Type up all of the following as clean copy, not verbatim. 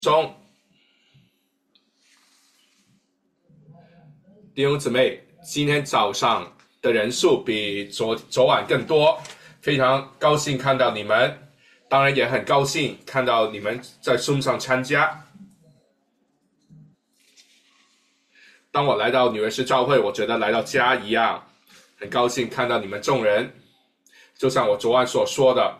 中，弟兄姊妹，今天早上的人数比昨晚更多，非常高兴看到你们，当然也很高兴看到你们在Zoom上参加。当我来到纽约市教会，我觉得来到家一样，很高兴看到你们众人。就像我昨晚所说的，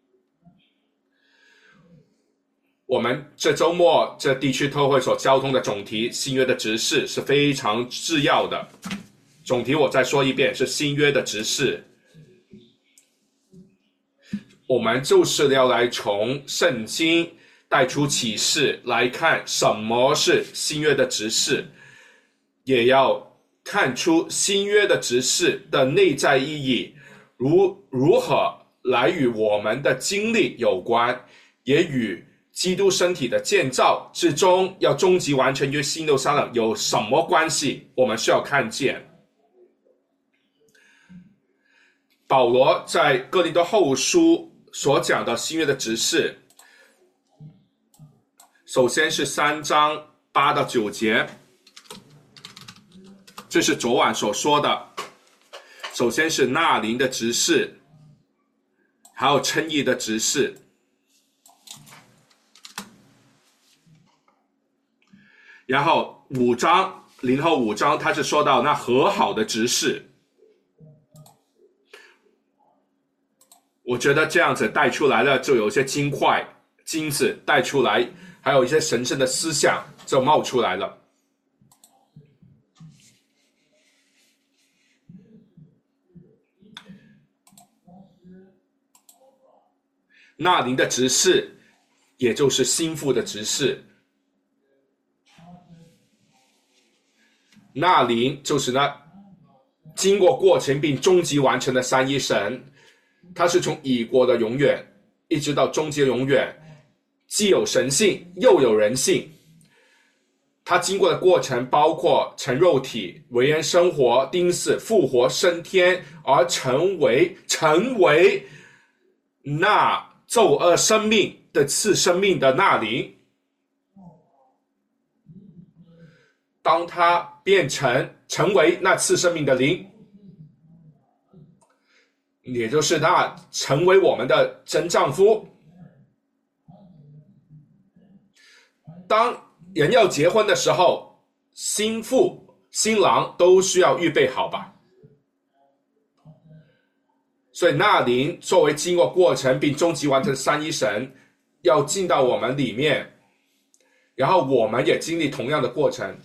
我们这周末这地区特会所交通的总题新约的执事是非常重要的。总题我再说一遍，是新约的执事。我们就是要来从圣经带出启示来看什么是新约的执事，也要看出新约的执事的内在意义如何来与我们的经历有关，也与基督身体的建造之中要终极完成约新耶路撒冷有什么关系，我们需要看见。保罗在哥林多后书所讲的新约的执事，首先是3章8到9节，这是昨晚所说的。首先是纳灵的执事，还有称义的执事。然后5章0后5章他是说到那和好的执事。我觉得这样子带出来了，就有一些金子带出来，还有一些神圣的思想就冒出来了。纳灵的执事，也就是心腹的执事。纳灵就是那经过过程并终极完成的三一神，他是从已过的永远一直到终极的永远，既有神性又有人性。他经过的过程包括成肉体、为人生活、钉死、复活、升天，而成为那咒恶生命的次生命的纳灵。当他变成为那次生命的灵，也就是那成为我们的真丈夫。当人要结婚的时候，新妇新郎都需要预备好吧。所以纳灵作为经过过程并终极完成的三一神，要进到我们里面，然后我们也经历同样的过程。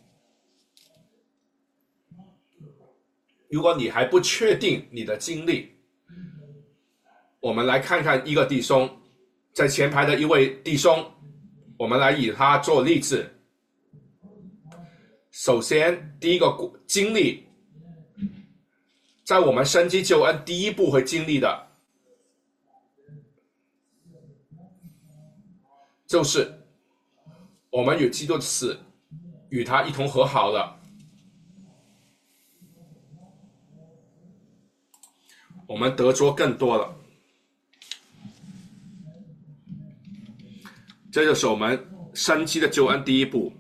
如果你还不确定你的经历，我们来看看一个弟兄，在前排的一位弟兄，我们来以他做例子。首先第一个经历，在我们生机救恩第一步会经历的，就是我们与基督的死与他一同和好了。我们得着更多了。这就是我们生机的救恩第一步，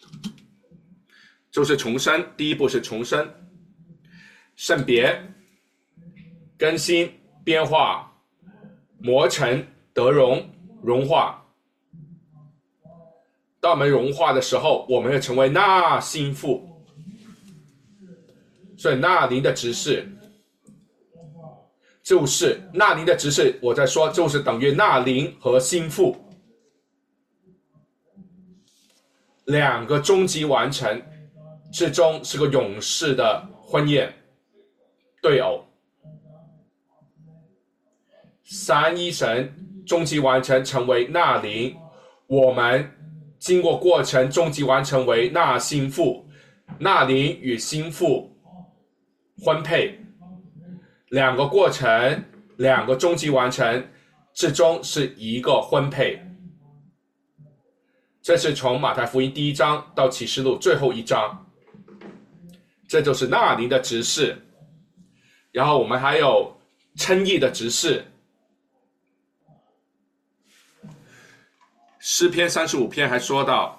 就是重生。第一步是重生，圣别、更新、变化、磨成、得荣、融化。当我们融化的时候，我们会成为那心腹。所以纳灵的执事，就是纳灵的执事，我在说就是等于纳灵和心腹两个终极完成之中，是个勇士的婚宴对偶。三一神终极完成成为纳灵，我们经过过程终极完成为纳心腹，纳灵与心腹婚配，两个过程，两个终极完成之中是一个婚配。这是从马太福音第1章到启示录最后1章，这就是纳灵的执事。然后我们还有称义的执事。 诗篇35篇还说到，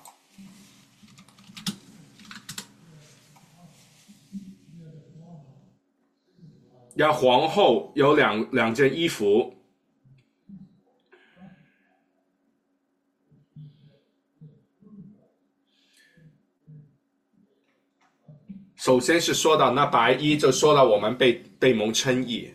要皇后有两件衣服，首先是说到那白衣，就说到我们被蒙称义。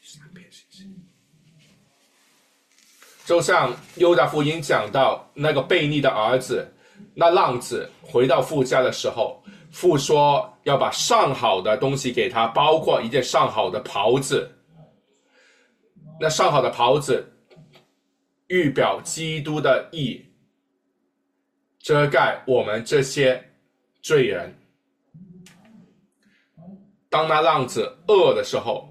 就像犹大福音讲到那个悖逆的儿子，那浪子回到父家的时候，父说要把上好的东西给他，包括一件上好的袍子。那上好的袍子预表基督的义，遮盖我们这些罪人。当那浪子饿的时候，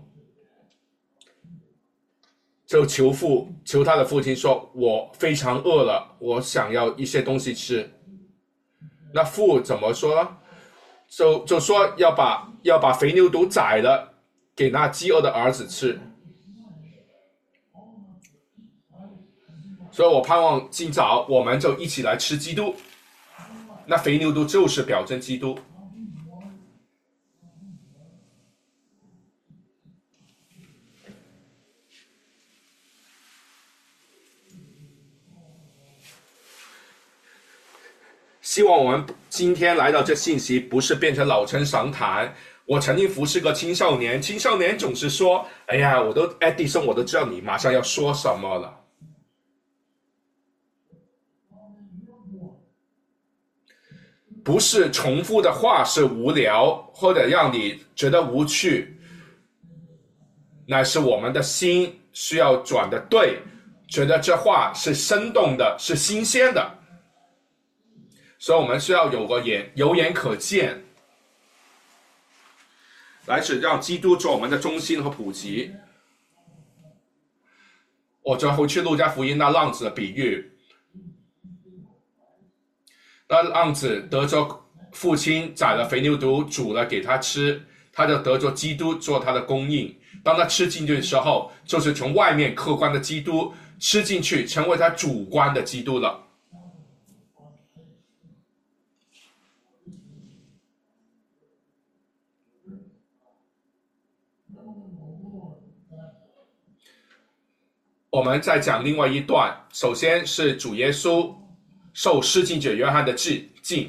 就求他的父亲说，我非常饿了，我想要一些东西吃。那父怎么说呢？就说要把肥牛犊宰了，给那饥饿的儿子吃。所以我盼望今早我们就一起来吃基督。那肥牛犊就是表征基督。希望我们今天来到这信息不是变成老生常谈。我曾经服侍过青少年，青少年总是说，哎呀，Edison 我都知道你马上要说什么了。不是重复的话是无聊，或者让你觉得无趣，乃是我们的心需要转的对，觉得这话是生动的，是新鲜的。所以我们需要有眼可见，来使让基督做我们的中心和普及。我就回去路加福音那浪子的比喻，那浪子得着父亲宰了肥牛犊煮了给他吃，他就得着基督做他的供应。当他吃进去的时候，就是从外面客观的基督吃进去，成为他主观的基督了。我们再讲另外一段，首先是主耶稣受施浸者约翰的浸。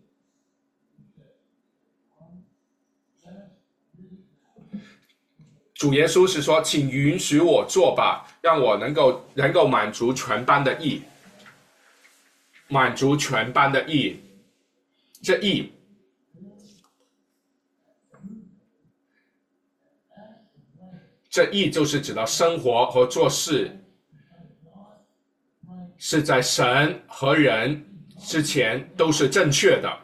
主耶稣是说，请允许我做吧，让我能够满足全班的义，满足全班的义。这义就是指到生活和做事是在神和人之前都是正确的。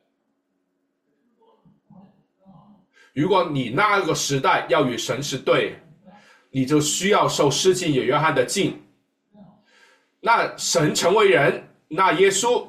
如果你那个时代要与神是对，你就需要受施浸者约翰的浸。那神成为人，那耶稣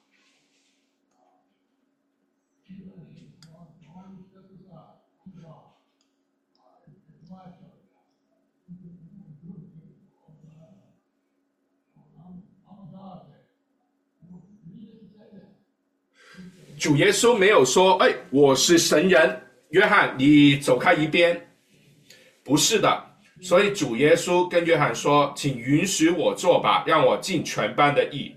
主耶稣没有说，哎，我是神人，约翰你走开一边，不是的。所以主耶稣跟约翰说，请允许我做吧，让我尽全班的义。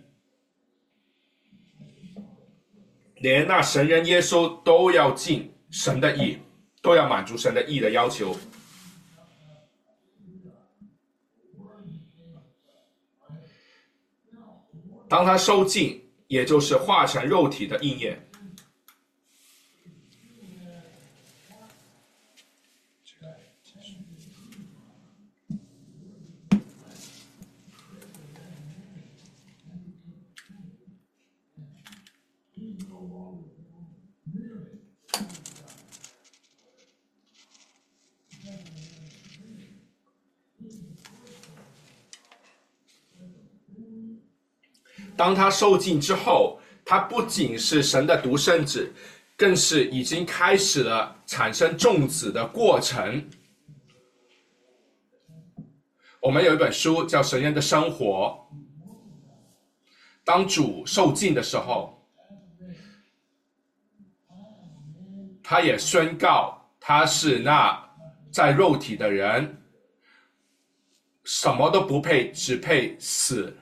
连那神人耶稣都要尽神的义，都要满足神的义的要求。当他受尽，也就是化成肉体的应验。当他受尽之后，他不仅是神的独生子，更是已经开始了产生众子的过程。我们有一本书叫《神人的生活》， 当主受尽的时候，他也宣告他是那在肉体的人，什么都不配，只配死。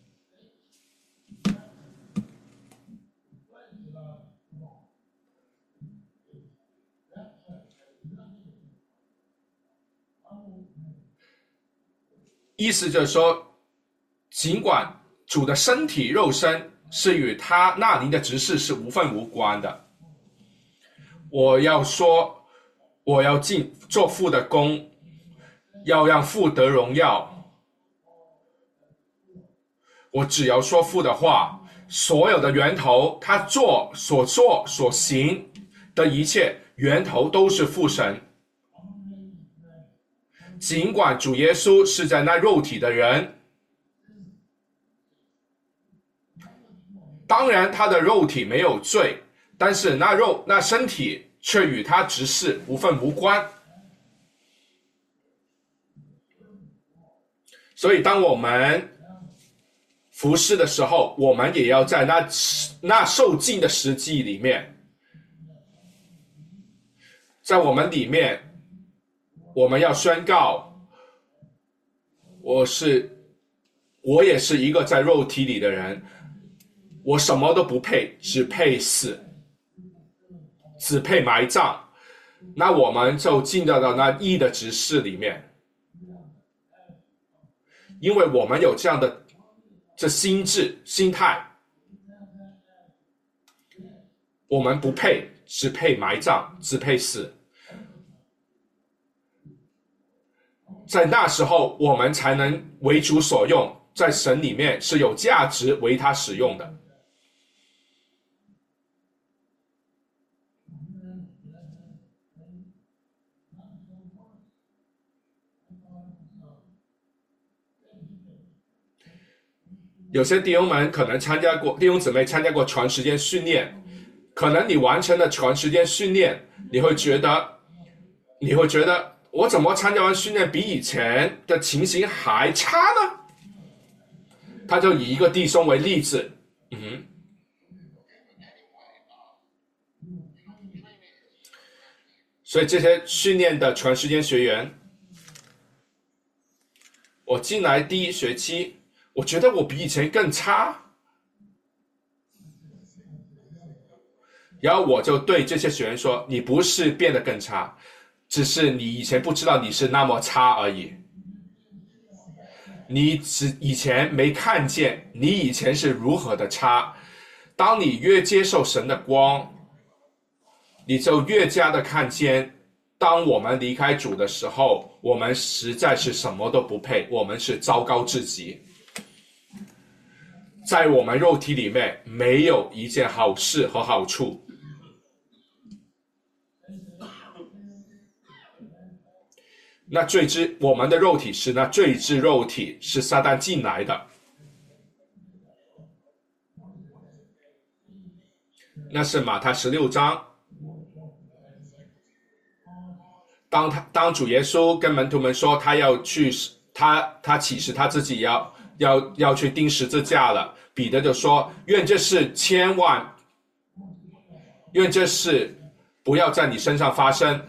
意思就是说，尽管主的身体肉身是与他那灵的职事是无分无关的，我要说，我要做父的工，要让父得荣耀。我只要说父的话，所有的源头，他所做所行的一切源头都是父神。尽管主耶稣是在那肉体的人，当然他的肉体没有罪，但是那身体却与他职事无分无关。所以当我们服侍的时候，我们也要在那受尽的时机里面，在我们里面，我们要宣告，我也是一个在肉体里的人，我什么都不配，只配死，只配埋葬。那我们就进到那义的职事里面，因为我们有这样的心态，我们不配，只配埋葬，只配死。在那时候，我们才能为主所用，在神里面是有价值为他使用的。有些弟兄们可能弟兄姊妹参加过全时间训练，可能你完成了全时间训练，你会觉得我怎么参加完训练比以前的情形还差呢？他就以一个弟兄为例子，所以这些训练的全时间学员，我进来第一学期，我觉得我比以前更差，然后我就对这些学员说，你不是变得更差，只是你以前不知道你是那么差而已，你以前没看见你以前是如何的差。当你越接受神的光，你就越加的看见，当我们离开主的时候，我们实在是什么都不配，我们是糟糕至极。在我们肉体里面没有一件好事和好处。那我们的肉体是那罪之肉体，是撒旦进来的。那是马太16章，当主耶稣跟门徒们说他要去，他启示他自己要去钉十字架了，彼得就说，愿这事不要在你身上发生。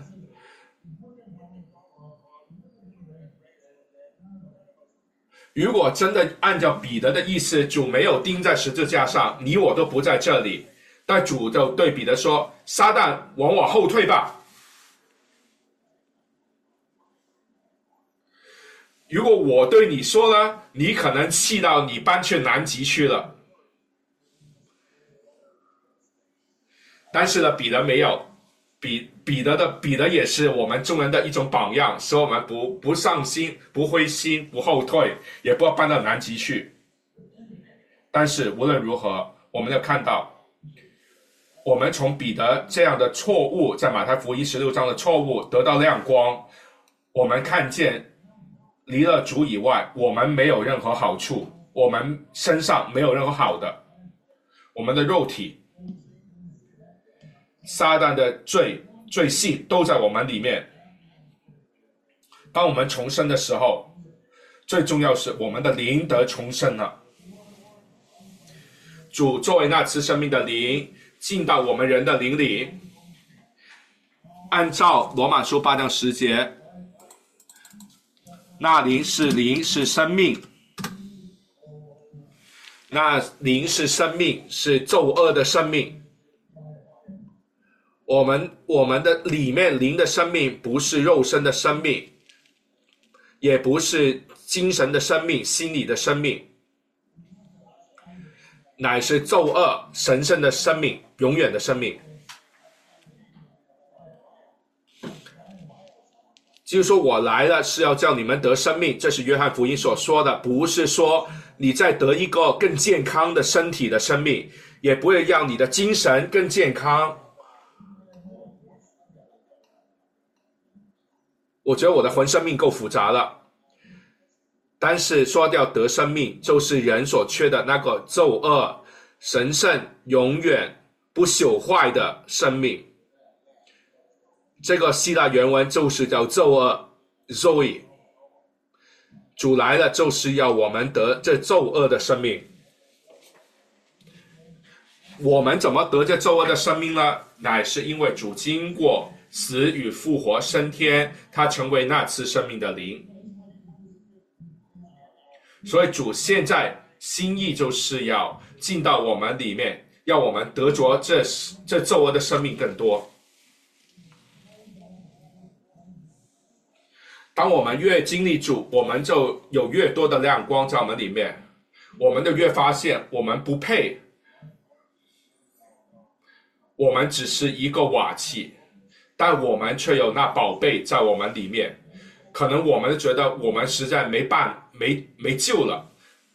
如果真的按照彼得的意思，主没有钉在十字架上，你我都不在这里，但主就对彼得说，撒旦往我后退吧。如果我对你说呢，你可能气到你搬去南极去了。但是呢，彼得没有，彼得也是我们众人的一种榜样，使我们不上心，不灰心，不后退，也不要搬到南极去。但是无论如何，我们要看到，我们从彼得这样的错误，在马太福音16章的错误得到亮光，我们看见离了主以外，我们没有任何好处，我们身上没有任何好的，我们的肉体，撒旦的罪性都在我们里面。当我们重生的时候，最重要是我们的灵得重生了。 主作为那赐生命的灵进到我们人的灵里，按照罗马书8章10节，那灵是生命，那灵是生命，是咒恶的生命。我们的里面灵的生命不是肉身的生命，也不是精神的生命、心理的生命，乃是咒恶神圣的生命，永远的生命。就是说我来了是要叫你们得生命，这是约翰福音所说的，不是说你再得一个更健康的身体的生命，也不会让你的精神更健康。我觉得我的魂生命够复杂了，但是说要得生命，就是人所缺的那个咒恶神圣永远不朽坏的生命。这个希腊原文就是叫咒恶 Zoe， 主来了就是要我们得这咒恶的生命。我们怎么得这咒恶的生命呢？乃是因为主经过死与复活升天，他成为那次生命的灵。所以主现在心意就是要进到我们里面，要我们得着这咒恶的生命更多。当我们越经历主，我们就有越多的亮光在我们里面，我们就越发现我们不配，我们只是一个瓦器，但我们却有那宝贝在我们里面。可能我们觉得我们实在没救了，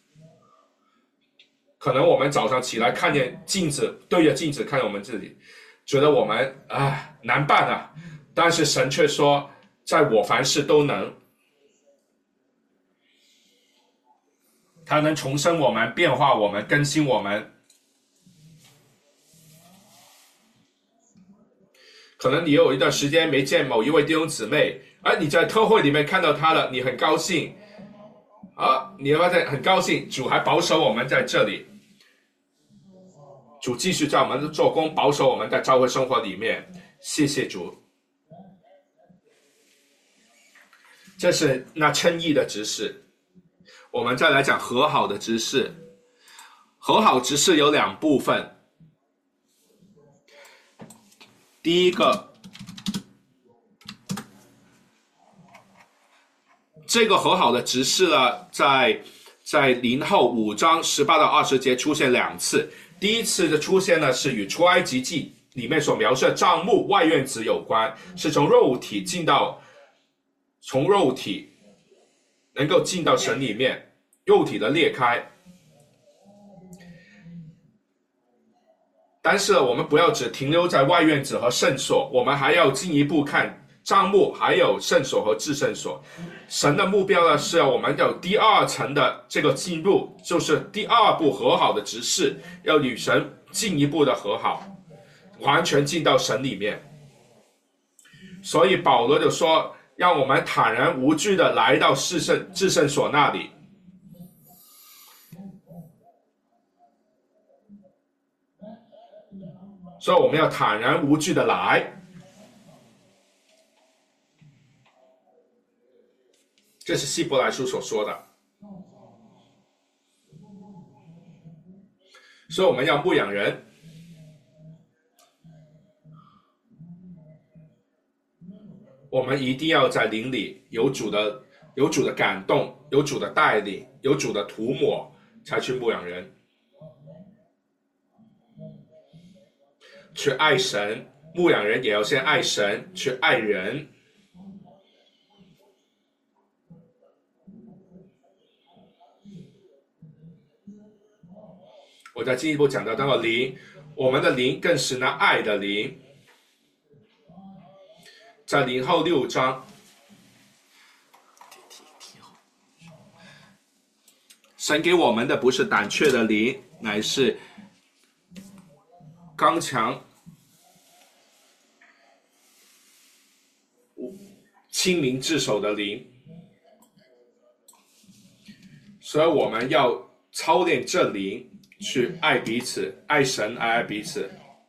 可能我们早上起来看见镜子，对着镜子看我们自己，觉得我们难办啊，但是神却说在我凡事都能，他能重生我们，变化我们，更新我们。可能你有一段时间没见某一位弟兄姊妹，而你在特会里面看到他了，你很高兴你发现很高兴，主还保守我们在这里，主继续在我们做工，保守我们在教会生活里面，谢谢主。这是那称义的执事。我们再来讲和好的执事。和好执事有两部分。第一个，这个和好的执事呢，在林后5章18到20节出现2次。第一次的出现呢，是与出埃及记里面所描述的帐幕外院子有关，是从肉体能够进到神里面，肉体的裂开。但是我们不要只停留在外院子和圣所，我们还要进一步看帐幕，还有圣所和至圣所。神的目标呢，是要我们有第2层的这个进入，就是第2步和好的执事，要与神进一步的和好，完全进到神里面。所以保罗就说，让我们坦然无惧的来到至圣所那里。所以我们要坦然无惧的来。这是希伯来书所说的。所以我们要牧养人，我们一定要在灵里有主的感动，有主的带领，有主的涂抹，才去牧养人，去爱神。牧养人也要先爱神，去爱人。我再进一步讲到那个灵，我们的灵更是那爱的灵。在林后6章，神给我们的不是胆怯的灵，乃是刚强、清明自守的灵。所以我们要操练这灵， 去爱彼此，爱神，爱彼此。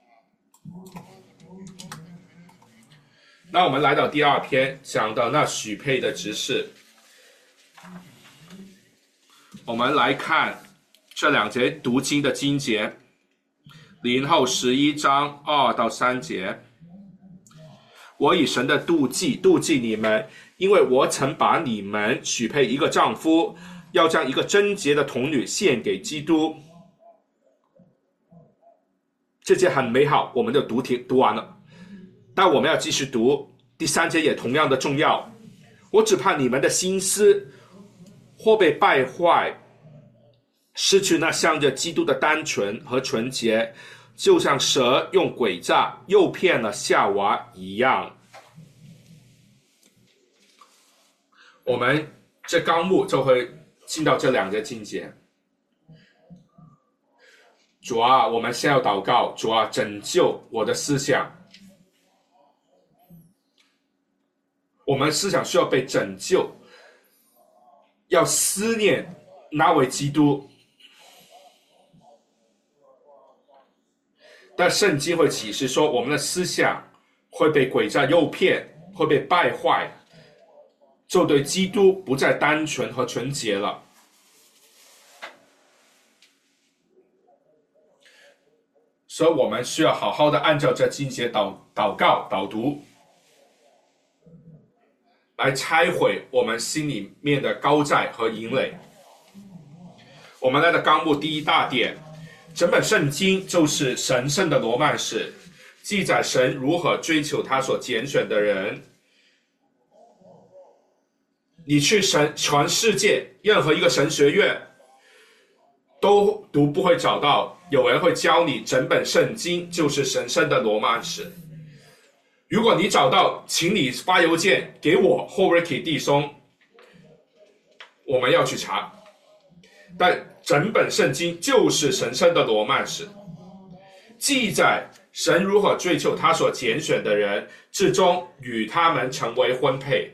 那我们来到第二篇，讲到那许配的执事。我们来看这2节读经的经节，林后11章2到3节。我以神的妒忌你们，因为我曾把你们许配一个丈夫，要将一个贞洁的童女献给基督。这节很美好，我们就读完了。但我们要继续读，第3节也同样的重要。我只怕你们的心思或被败坏，失去那向着基督的单纯和纯洁，就像蛇用诡诈诱骗了夏娃一样。我们这纲目就会进到这2个境界。主啊，我们先要祷告，主啊，拯救我的思想。我们思想需要被拯救，要思念那位基督。但圣经会启示说，我们的思想会被诡诈诱骗，会被败坏，就对基督不再单纯和纯洁了。所以我们需要好好的按照这经节祷告导读，来拆毁我们心里面的高寨和营垒。我们来到纲目第1大点，整本圣经就是神圣的罗曼史，记载神如何追求他所拣选的人。你去全世界任何一个神学院都读不会找到有人会教你整本圣经就是神圣的罗曼史。如果你找到，请你发邮件给我或 Ricky 弟兄，我们要去查。但整本圣经就是神圣的罗曼史，记载神如何追求他所拣选的人，至终与他们成为婚配。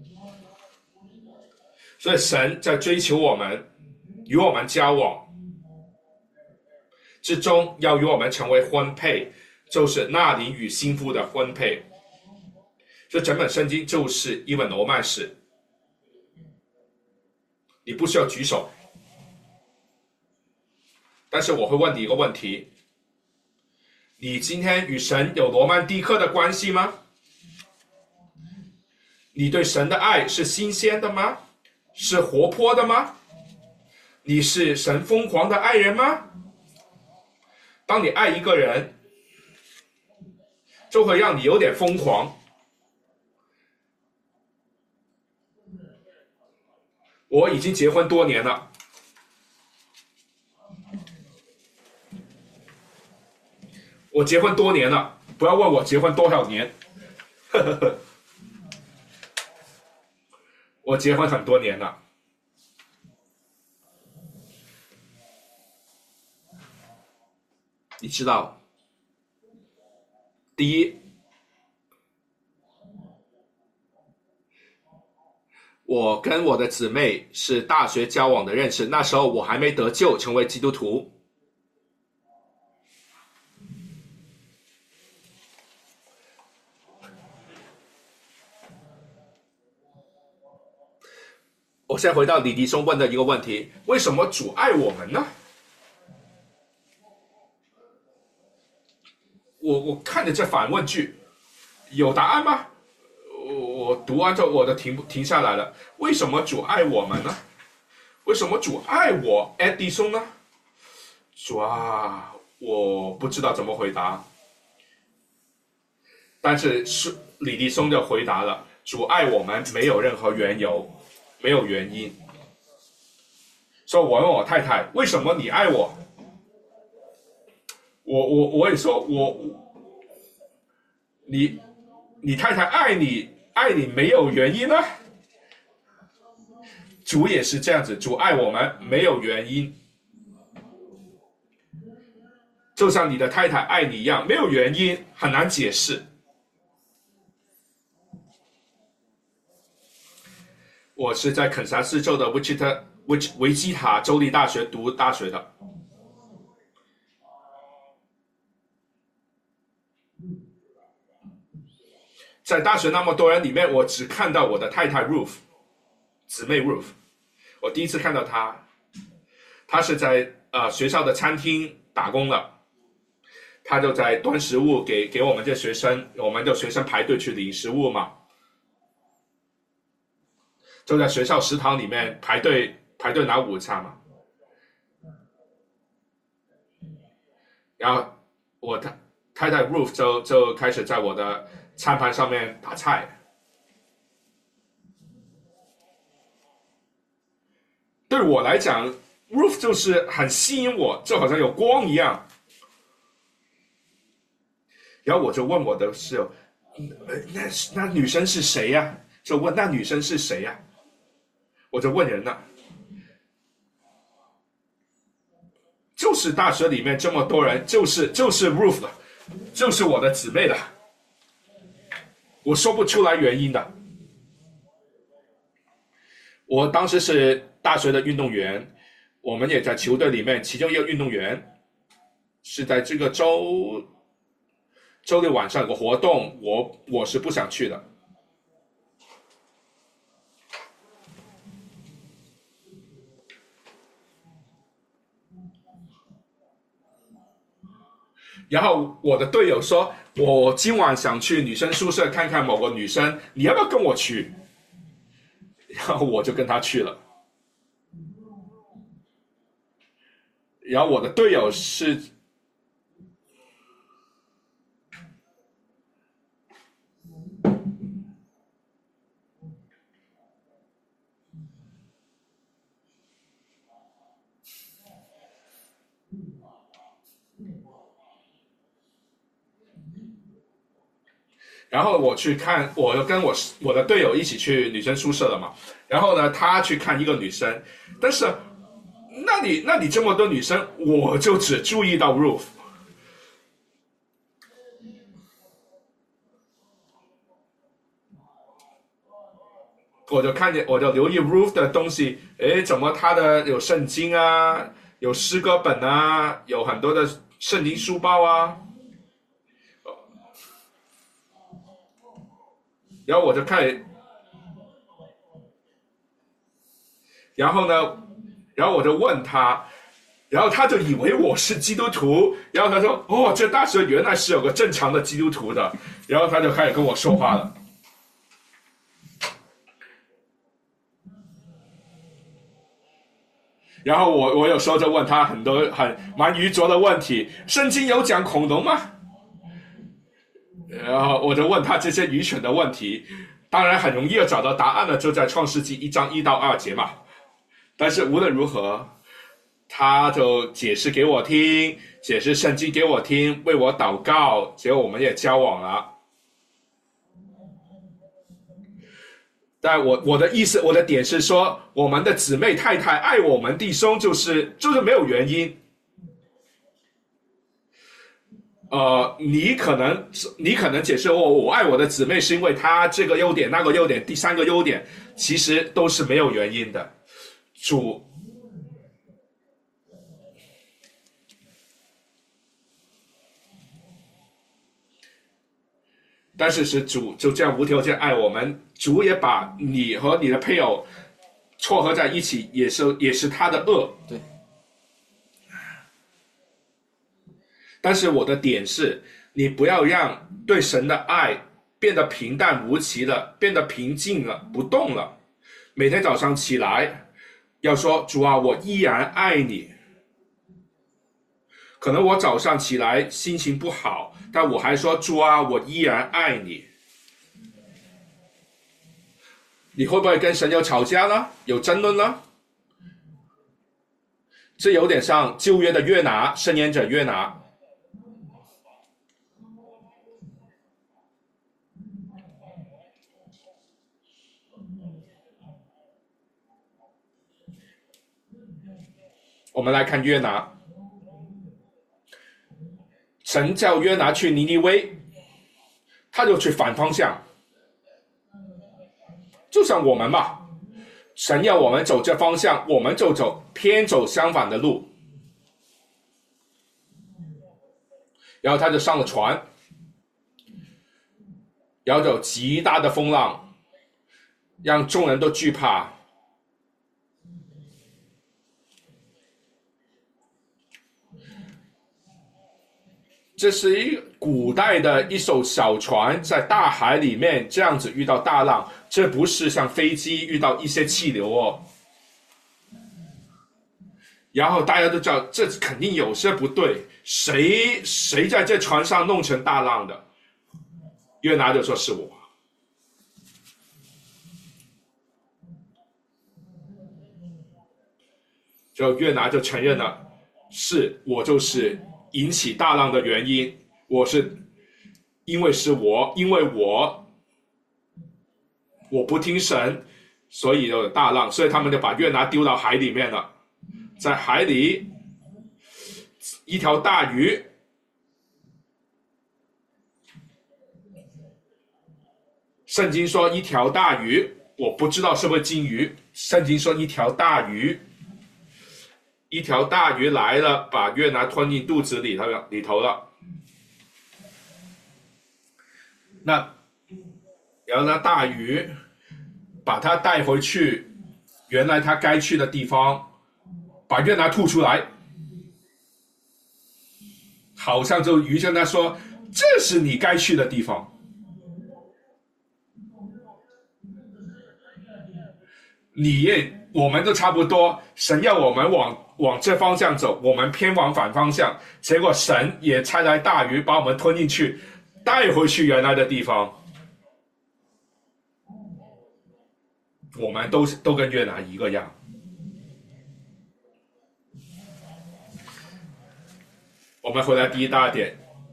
所以神在追求我们，与我们交往，至终要与我们成为婚配，就是那灵与新妇的婚配。这整本圣经就是一本罗曼史，你不需要举手，但是我会问你一个问题：你今天与神有罗曼蒂克的关系吗？你对神的爱是新鲜的吗？是活泼的吗？你是神疯狂的爱人吗？当你爱一个人，就会让你有点疯狂。我已经结婚多年了，我结婚多年了，不要问我结婚多少年，我结婚很多年了。你知道，第一，我跟我的姊妹是大学交往的认识，那时候我还没得救，成为基督徒。我现在回到李迪兄问的一个问题：为什么主爱我们呢？我看着这反问句，有答案吗？我读完之后我的停下来了。为什么主爱我们呢？为什么主爱我艾迪松呢？主啊，我不知道怎么回答。但是李迪松就回答了：主爱我们没有任何缘由，没有原因。所以我问我太太：为什么你爱我？我也说你太太爱你没有原因呢？主也是这样子，主爱我们没有原因，就像你的太太爱你一样，没有原因，很难解释。我是在肯萨斯州的维基塔州立大学读大学的。 在大学那么多人里面，我只看到我的太太 Ruth， 姊妹 Ruth， 我第一次看到她，她是在学校的餐厅打工的，她就在端食物给我们这学生，我们的学生排队去领食物嘛，就在学校食堂里面排队拿午餐嘛。然后我太太 Ruth 就开始在我的餐盘上面打菜。对我来讲 Ruth 就是很吸引我，就好像有光一样。然后我就问我的室友，那女生是谁呀？就问那女生是谁呀？我就问人了，就是大学里面这么多人，就是 Ruth 了，就是我的姊妹了，我说不出来原因的。我当时是大学的运动员，我们也在球队里面，其中一个运动员是在这个周六晚上有个活动，我是不想去的。然后我的队友说，我今晚想去女生宿舍看看某个女生，你要不要跟我去？然后我就跟他去了。然后我的队友是然后我去看，我跟我的队友一起去女生宿舍了嘛。然后呢，他去看一个女生，但是那你这么多女生，我就只注意到 Ruth。我就看见，我就留意 Ruth 的东西，诶，怎么他的有圣经啊，有诗歌本啊，有很多的圣经书包啊。然后我就看，然后呢，然后我就问他，然后他就以为我是基督徒，然后他说：“哦，这大学原来是有个正常的基督徒的。”然后他就开始跟我说话了。然后我有时候就问他很多蛮愚拙的问题，圣经有讲恐龙吗？然后我就问他这些愚蠢的问题，当然很容易找到答案的，就在创世纪1章1到2节嘛。但是无论如何，他就解释给我听，解释圣经给我听，为我祷告，结果我们也交往了。但我的意思，我的点是说，我们的姊妹太太爱我们弟兄，就是没有原因。你可能解释我爱我的姊妹是因为她这个优点那个优点第三个优点，其实都是没有原因的。但是主就这样无条件爱我们，主也把你和你的配偶撮合在一起，也是他的恶。 对。 但是我的点是，你不要让对神的爱变得平淡无奇了，变得平静了，不动了。每天早上起来要说，主啊，我依然爱你。可能我早上起来心情不好，但我还说，主啊，我依然爱你。你会不会跟神有吵架呢？有争论呢？这有点像旧约的约拿，申言者约拿。我们来看约拿，神叫约拿去尼尼微，他就去反方向，就像我们吧，神要我们走这方向，我们就偏走相反的路。然后他就上了船， 然后有极大的风浪，让众人都惧怕。这是古代的一艘小船在大海里面这样子遇到大浪，这不是像飞机遇到一些气流哦。然后大家都知道这肯定有些不对，谁在这船上弄成大浪的？约拿就说是我。就约拿就承认了，是我就是引起大浪的原因，因为我不听神，所以有大浪，所以他们就把约拿丢到海里面了。在海里，一条大鱼，圣经说一条大鱼，我不知道是不是金鱼，圣经说一条大鱼来了，把约拿吞进肚子里头了。然后那大鱼把他带回去，原来他该去的地方，把约拿吐出来，好像就鱼跟他说：“这是你该去的地方。”我们都差不多，神要我们往这方向走，我们偏往反方向，结果神也差来大鱼把我们吞进去，带回去原来的地方。我们都跟约拿一个样。我们回来第一大点，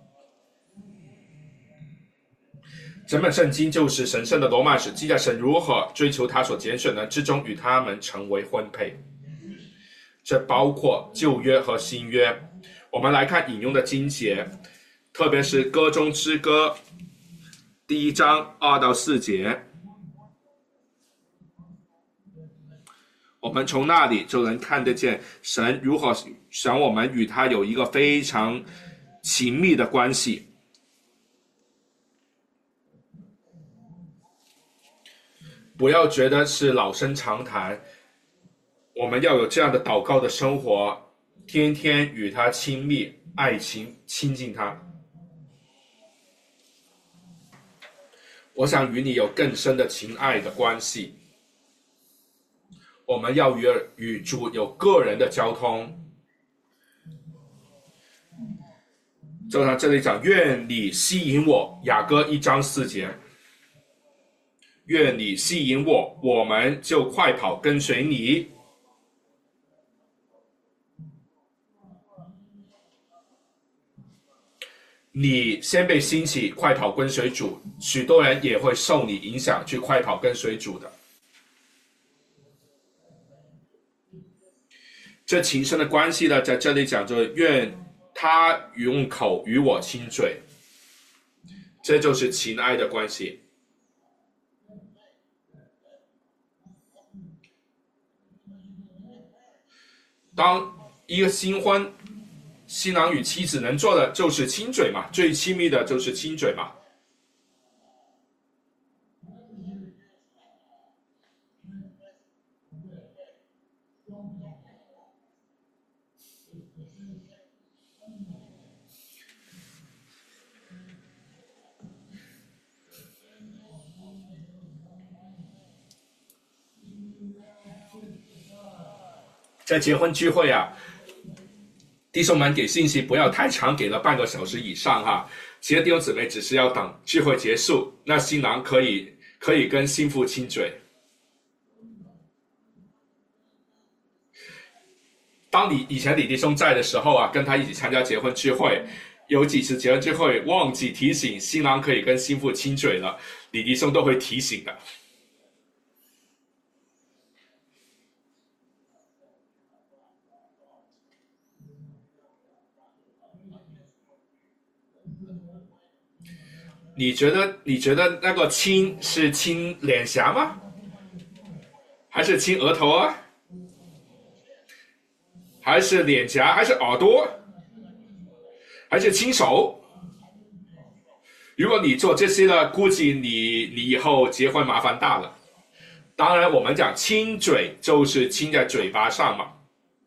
整本圣经就是神圣的罗曼史，记载神如何追求他所拣选的之中，与他们成为婚配。这包括旧约和新约。我们来看引用的经节，特别是歌中之歌第1章2到4节，我们从那里就能看得见神如何想我们与他有一个非常亲密的关系。不要觉得是老生常谈，我们要有这样的祷告的生活，天天与他亲密，爱情亲近他。我想与你有更深的情爱的关系。我们要与主有个人的交通。就像这里讲，愿你吸引我，雅歌1章4节。愿你吸引我，我们就快跑跟随你。你先被兴起，快跑跟随主，许多人也会受你影响去快跑跟随主的。这情深的关系呢，在这里讲就愿他用口与我亲嘴，这就是情爱的关系。当一个新婚，新郎与妻子能做的就是亲嘴嘛，最亲密的就是亲嘴嘛。在结婚聚会啊，弟兄们给信息不要太长，给了半个小时以上哈。其实弟兄姊妹只是要等聚会结束，那新郎可以跟新妇亲嘴。当以前李弟兄在的时候啊，跟他一起参加结婚聚会，有几次结婚聚会忘记提醒新郎可以跟新妇亲嘴了，李弟兄都会提醒的。你觉得那个亲是亲脸颊吗？还是亲额头啊？还是脸颊？还是耳朵？还是亲手？ 如果你做这些呢，估计你以后结婚麻烦大了。当然，我们讲亲嘴就是亲在嘴巴上嘛。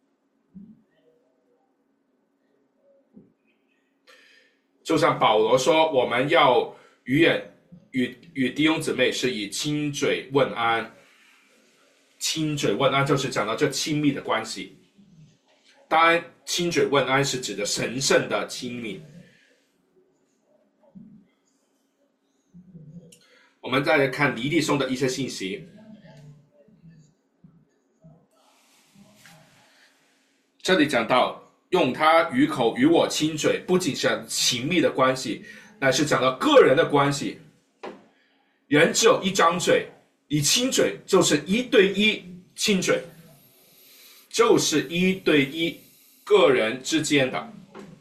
就像保罗说，我们要与弟兄姊妹是以亲嘴问安。亲嘴问安就是讲到这亲密的关系。当然，亲嘴问安是指的神圣的亲密。我们再来看尼利松的一些信息。这里讲到用他鱼口与我亲嘴，不仅是亲密的关系，乃是讲到个人的关系。人只有一张嘴，你亲嘴就是一对一亲嘴，就是一对一个人之间的。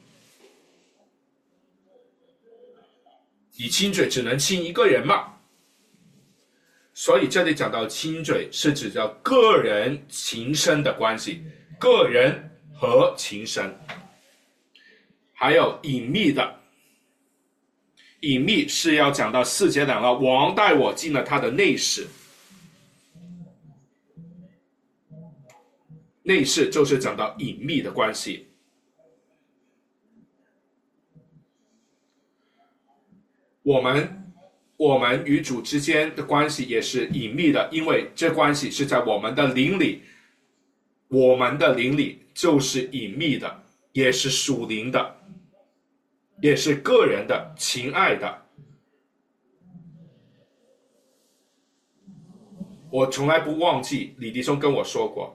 你亲嘴只能亲一个人嘛，所以这里讲到亲嘴是指叫个人情深的关系，个人和情深。还有隐秘的，隐秘是要讲到4节讲到王带我进了他的内室。内室就是讲到隐秘的关系。我们与主之间的关系也是隐秘的，因为这关系是在我们的灵里，我们的灵里就是隐秘的，也是属灵的，也是个人的情爱的。我从来不忘记李弟兄跟我说过，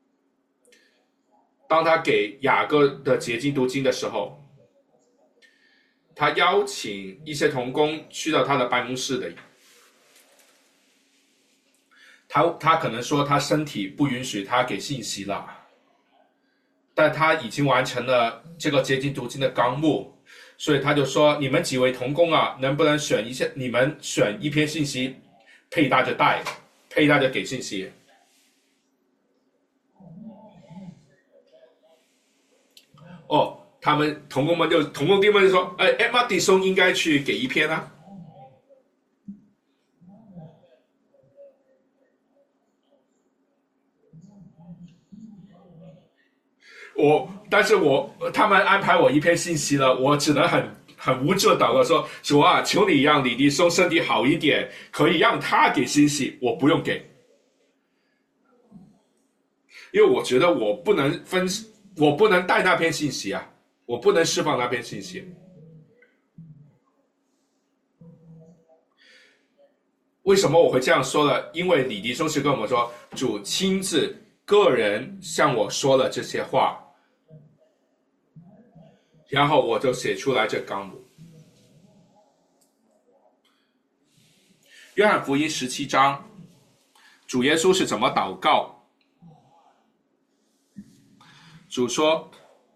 当他给雅各的结晶读经的时候，他邀请一些同工去到他的办公室里。他可能说他身体不允许他给信息了，但他已经完成了这个结晶读经的纲目，所以他就说，你们几位同工啊，能不能你们选一篇信息配搭着带，配搭着给信息。哦，他们同工弟兄们就说，Emma 弟兄应该去给一篇啊。但是他们安排我一篇信息了，我只能很无助的祷告说，主啊，求你让李弟兄身体好一点，可以让他给信息，我不用给，因为我觉得我不能带那篇信息啊，我不能释放那篇信息。为什么我会这样说呢？因为李弟兄是跟我们说，主亲自个人向我说了这些话，然后我就写出来这纲目。约翰福音17章，主耶稣是怎么祷告？主说，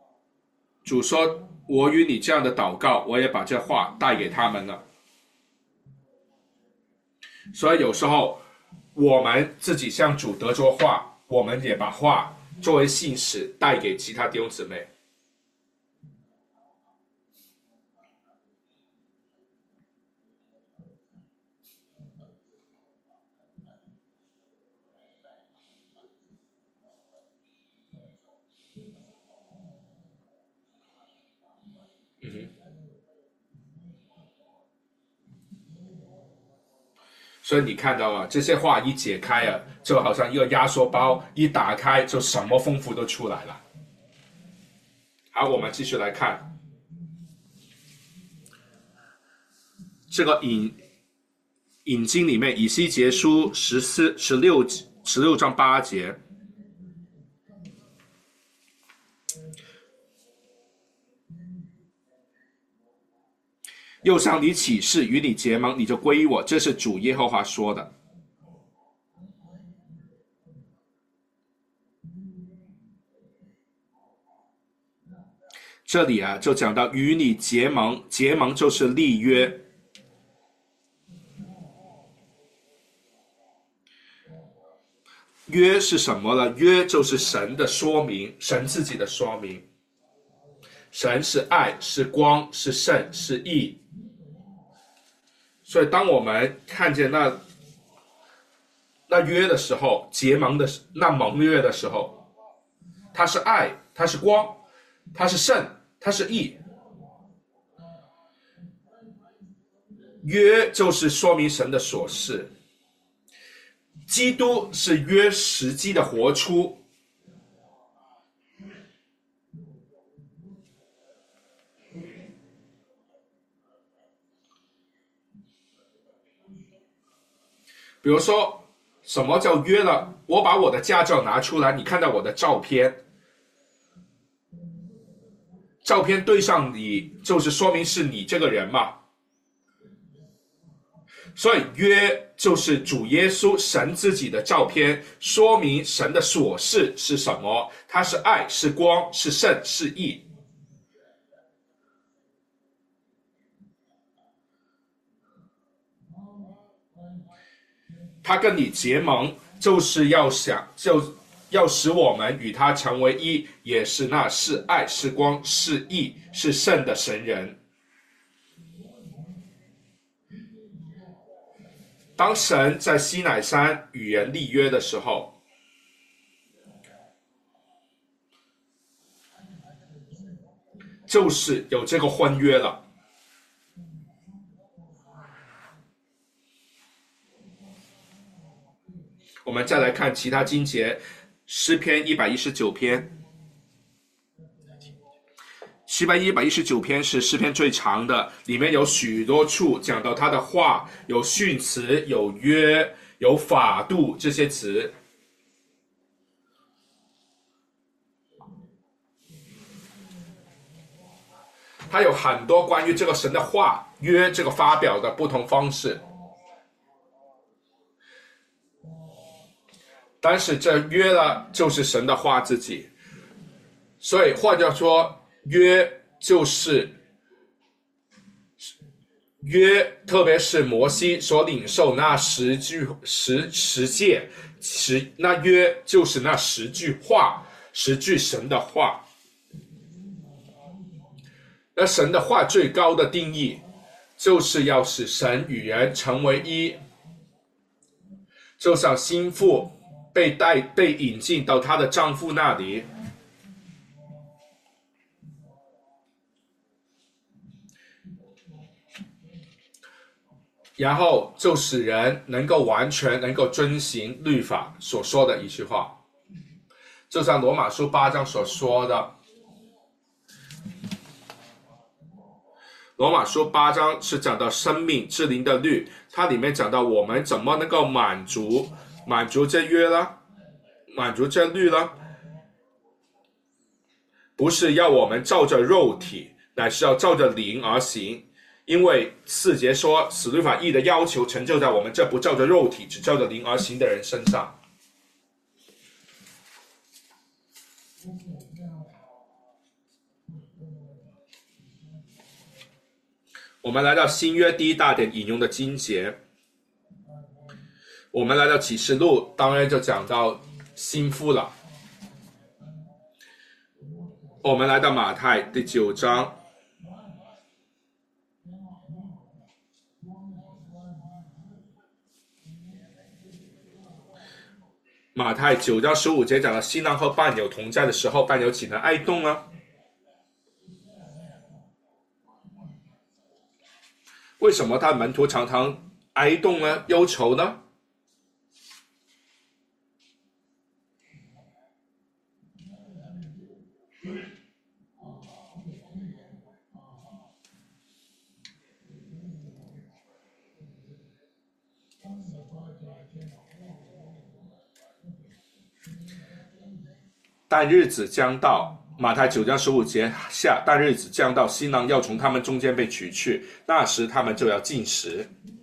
我与你这样的祷告，我也把这话带给他们了。所以有时候我们自己向主得着话，我们也把话作为信使带给其他弟兄姊妹。所以你看到啊，这些话一解开啊，就好像一个压缩包，一打开就什么丰富都出来了。好，我们继续来看这个引经里面，以西结书16章8节。又向你起誓，与你结盟，你就归于我，这是主耶和华说的。这里啊，就讲到与你结盟，结盟就是立约。约是什么呢？约就是神的说明，神自己的说明。神是爱，是光，是圣，是义， 所以当我们看见那约的时候，结盟的那盟约的时候，它是爱，它是光，它是圣，它是义。约就是说明神的所示，基督是约实际的活出。比如说，什么叫约了？我把我的驾照拿出来，你看到我的照片，照片对上你，就是说明是你这个人嘛。所以约就是主耶稣神自己的照片，说明神的所示是什么？它是爱，是光，是圣，是义。他跟你结盟，就是要使我们与他成为一，也是那是爱，是光，是义，是圣的神人。当神在西乃山与人立约的时候，就是有这个婚约了。我们再来看其他经节，诗篇119篇。诗篇119篇是诗篇最长的，里面有许多处讲到他的话，有训词，有约，有法度这些词。他有很多关于这个神的话约这个发表的不同方式。但是这约了就是神的话自己，所以或者说约就是约，特别是摩西所领受那十诫，那约就是那10句话，10句神的话。那神的话最高的定义，就是要使神与人成为一，就像新妇被引进到她的丈夫那里，然后就使人能够完全能够遵行律法所说的一句话，就像罗马书8章所说的。罗马书8章是讲到生命之灵的律，它里面讲到我们怎么能够满足这约了，满足这律了，不是要我们照着肉体，乃是要照着灵而行。因为4节说，使律法义的要求成就在我们这不照着肉体，只照着灵而行的人身上。我们来到新约第一大点引用的经节，我们来到启示录，当然就讲到新妇了。我们来到马太第9章，马太9章15节讲到新郎和伴友同在的时候，伴友岂能爱动呢？为什么他门徒常常哀动呢？忧愁呢？但日子将到，马太9章15节下，但日子将到，新郎要从他们中间被取去，那时他们就要禁食。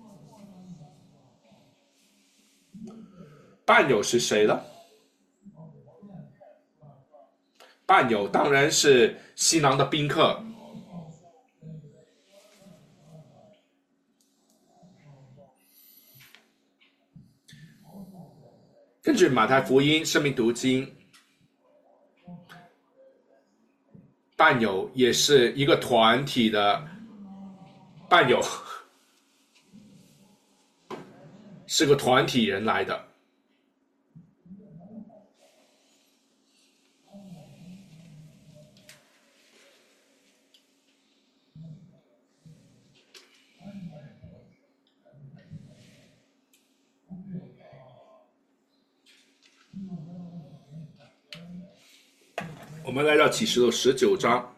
伴友是谁呢？伴友当然是新郎的宾客。根据马太福音生命读经，伴友也是一个团体的伴友， 是个团体人来的。我们来到启示录19章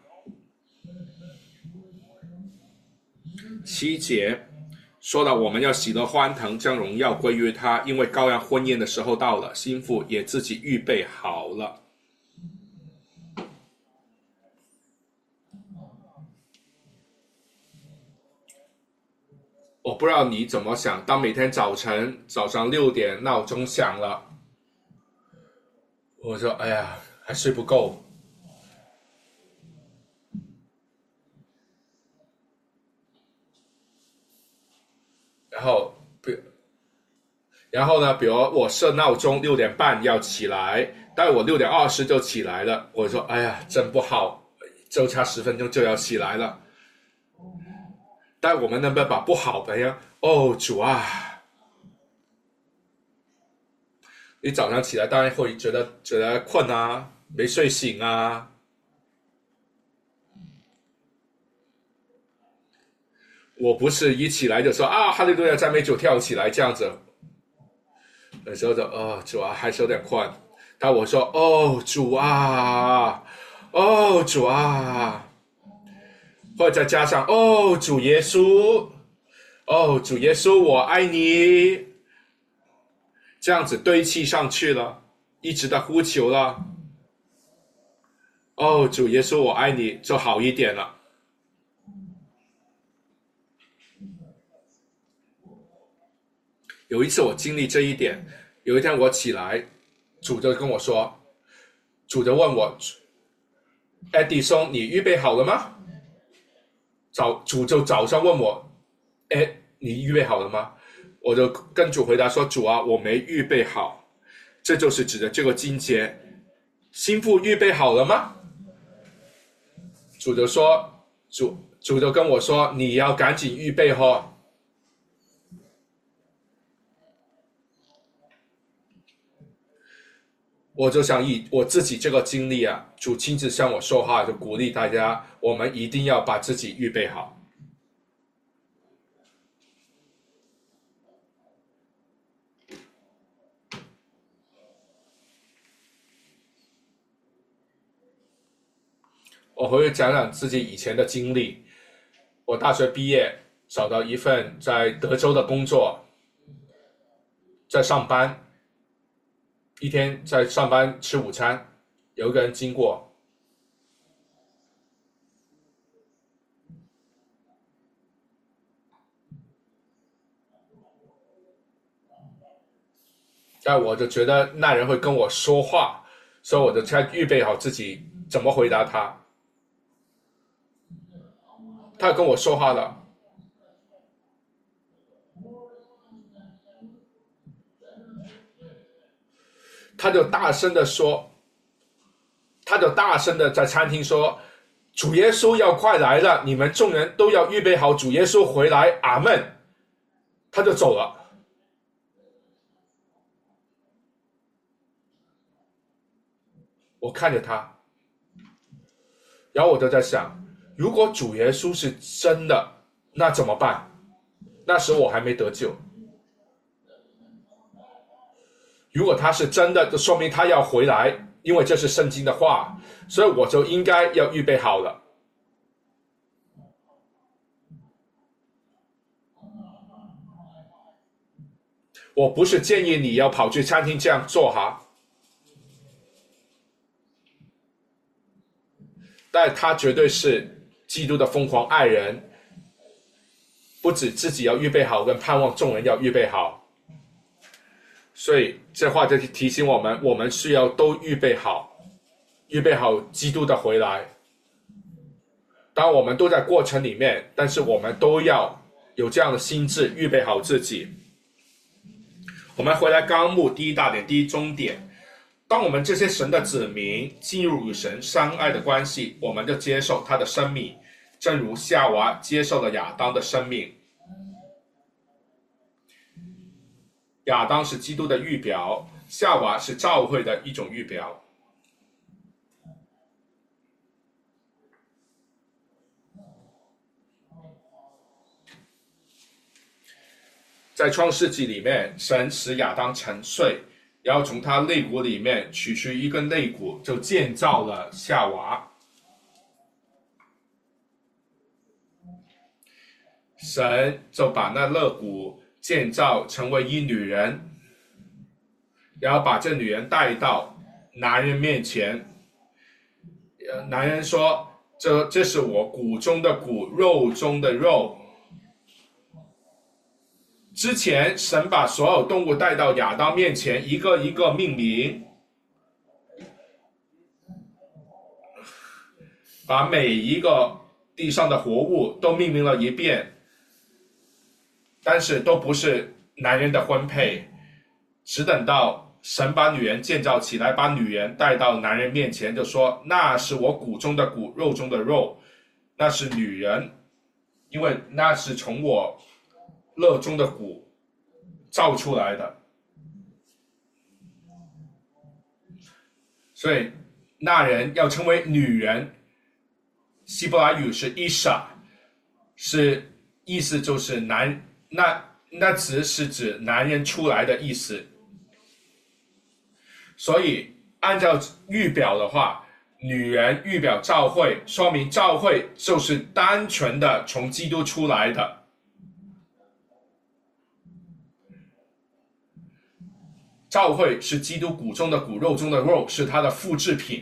7节，说了我们要喜乐欢腾，将荣耀归于他，因为羔羊婚宴的时候到了，新妇也自己预备好了。我不知道你怎么想，当每天早上6点闹钟响了，我说哎呀还睡不够，然后呢，比如我设闹钟6点半要起来，但我6点20就起来了，我说哎呀真不好，就差10分钟就要起来了。但我们能不能把不好的呀？哦主啊，你早上起来当然会觉得困啊，没睡醒啊。我不是一起来就说啊哈利路亚赞美主跳起来这样子，有时候就主啊还是有点困，但我说主啊，主啊，或者再加上主耶稣，主耶稣我爱你，这样子堆砌上去了，一直的呼求了，主耶稣我爱你就好一点了。有一次我经历这一点，有一天我起来，主就跟我说，主就问我，艾迪松你预备好了吗？主就早上问我，你预备好了吗？我就跟主回答说，主啊我没预备好。这就是指的这个经节，新妇预备好了吗？主就说，主就跟我说，你要赶紧预备哦。我就想以我自己这个经历啊，主亲自向我说话，就鼓励大家，我们一定要把自己预备好。我会讲讲自己以前的经历。我大学毕业，找到一份在德州的工作，在上班，一天在上班吃午餐，有一个人经过，但我就觉得那人会跟我说话，所以我就先预备好自己怎么回答他。他跟我说话了，他就大声的在餐厅说，主耶稣要快来了，你们众人都要预备好，主耶稣回来，阿们。他就走了。我看着他，然后我就在想，如果主耶稣是真的，那怎么办？那时我还没得救。如果他是真的，就说明他要回来，因为这是圣经的话，所以我就应该要预备好了。我不是建议你要跑去餐厅这样做哈，但他绝对是基督的疯狂爱人，不止自己要预备好，跟盼望众人要预备好。所以这话就提醒我们，我们需要都预备好，预备好基督的回来。当我们都在过程里面，但是我们都要有这样的心智，预备好自己。我们回来纲目第一大点，第一中点，当我们这些神的子民进入与神相爱的关系，我们就接受他的生命，正如夏娃接受了亚当的生命。 亚当是基督的预表，夏娃是教会的一种预表。在创世纪里面，神使亚当沉睡，然后从他肋骨里面取出一根肋骨，就建造了夏娃。神就把那肋骨建造成为一女人，然后把这女人带到男人面前。男人说：“这是我骨中的骨，肉中的肉。”之前神把所有动物带到亚当面前，一个一个命名，把每一个地上的活物都命名了一遍，但是都不是男人的婚配，只等到神把女人建造起来，把女人带到男人面前，就说那是我骨中的骨，肉中的肉，那是女人，因为那是从我肋中的骨造出来的。所以那人要成为女人，希伯来语是 Isha， 是意思就是那词是指男人出来的意思。所以按照预表的话，女人预表教会，说明教会就是单纯的从基督出来的。教会是基督骨中的骨，肉中的肉，是他的复制品。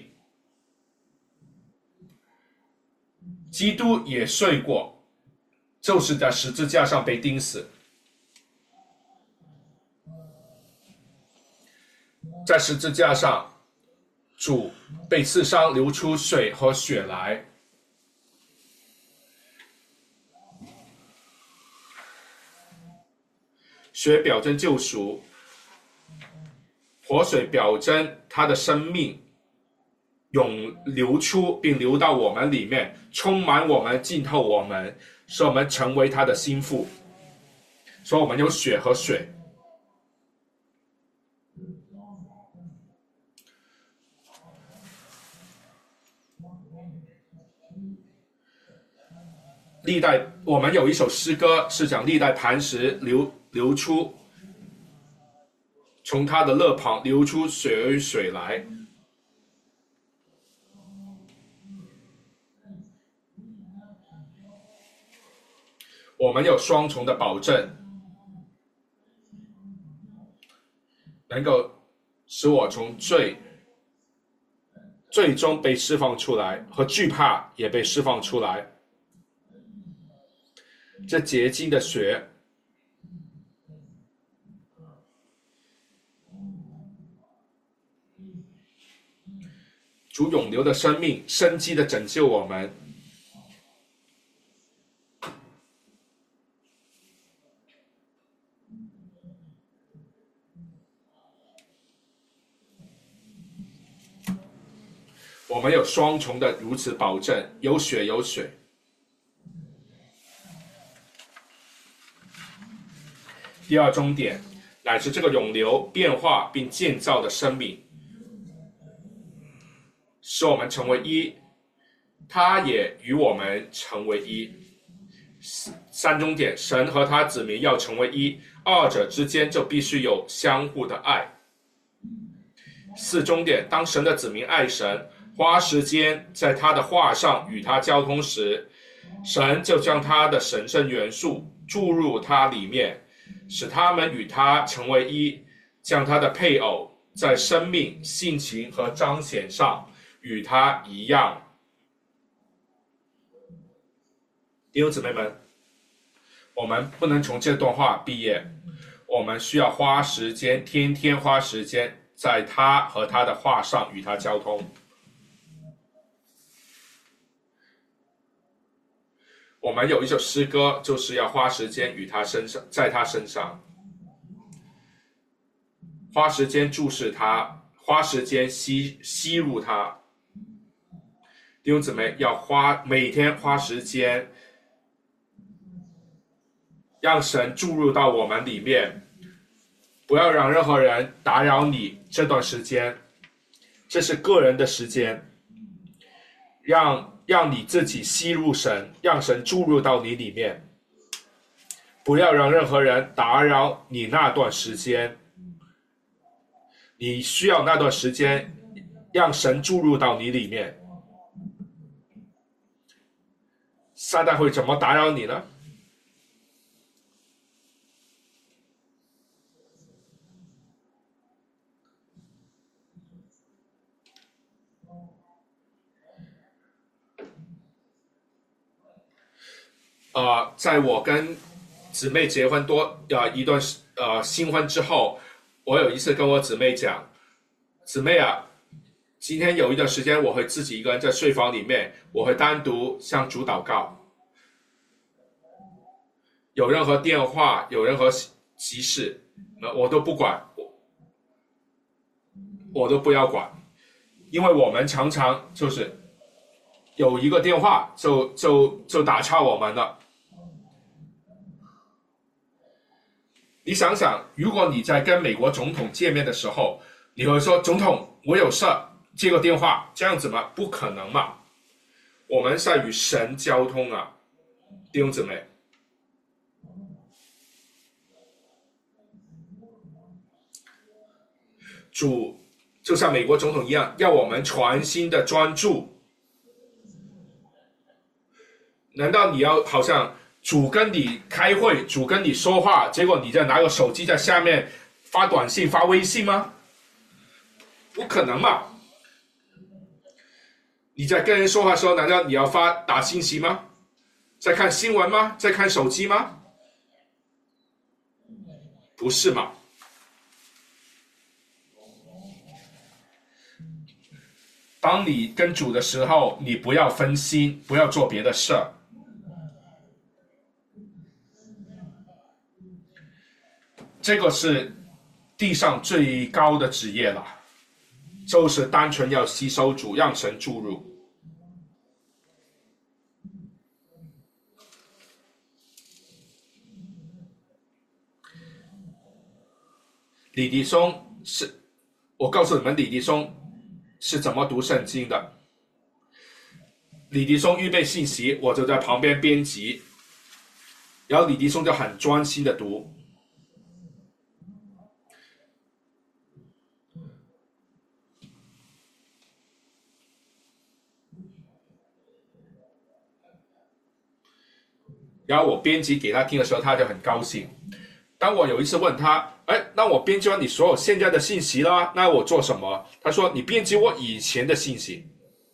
基督也睡过，就是在十字架上被钉死。在十字架上，主被刺伤，流出水和血来。血表征救赎，活水表征他的生命涌流出，并流到我们里面，充满我们，浸透我们，使我们成为他的心腹。所以我们有血和水。历代我们有一首诗歌是讲历代磐石流出，从他的肋旁流出血与水来。我们有双重的保证，能够使我从最终被释放出来，和惧怕也被释放出来。这洁净的血，主永流的生命，生机的拯救我们。我们有双重的如此保证，有血有水。第二终点，乃是这个永流变化并建造的生命，使我们成为一，他也与我们成为一。三终点，神和他子民要成为一，二者之间就必须有相互的爱。四终点，当神的子民爱神，花时间在他的话上与他交通时，神就将他的神圣元素注入他里面，使他们与他成为一，将他的配偶在生命、性情和彰显上与他一样。弟兄姊妹们，我们不能从这段话毕业，我们需要花时间，天天花时间在他和他的话上与他交通。我们有一首诗歌，就是要花时间与他身上，在他身上，花时间注视他，花时间吸入他。弟兄姊妹，要每天花时间，让神注入到我们里面， 不要让任何人打扰你这段时间，这是个人的时间，让你自己吸入神，让神注入到你里面，不要让任何人打扰你那段时间。你需要那段时间让神注入到你里面。撒旦会怎么打扰你呢？在我跟姊妹结婚一段新婚之后，我有一次跟我姊妹讲，姊妹啊，今天有一段时间我会自己一个人在睡房里面，我会单独向主祷告，有任何电话，有任何急事，我都不管，我都不要管，因为我们常常就是有一个电话就打岔我们了。你想想，如果你在跟美国总统见面的时候，你会说总统我有事接个电话，这样子吗？不可能嘛。我们在与神交通啊，弟兄姊妹。主就像美国总统一样，要我们全心的专注。难道你要好像主跟你开会，主跟你说话，结果你再拿个手机在下面发短信、发微信吗？不可能嘛！你在跟人说话的时候，难道你要打信息吗？在看新闻吗？在看手机吗？不是嘛？当你跟主的时候，你不要分心，不要做别的事儿。这个是地上最高的职业了，就是单纯要吸收主，让神注入。李迪松我告诉你们，李迪松是怎么读圣经的。李迪松预备信息，我就在旁边编辑，然后李迪松就很专心的读。然后我编辑给他听的时候，他就很高兴。当我有一次问他，那我编辑完你所有现在的信息啦，那我做什么？他说你编辑我以前的信息。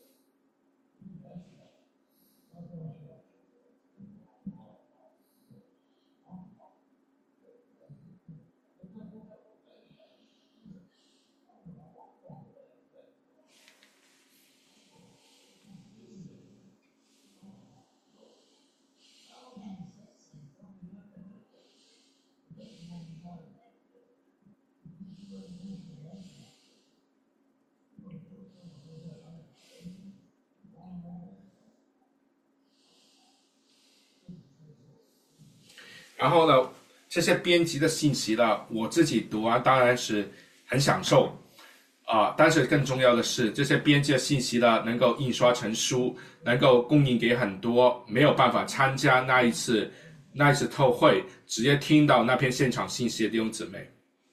然后呢，这些编辑的信息呢，我自己读完当然是很享受但是更重要的是，这些编辑的信息呢，能够印刷成书，能够供应给很多没有办法参加那一次特会，直接听到那篇现场信息的弟兄姊妹。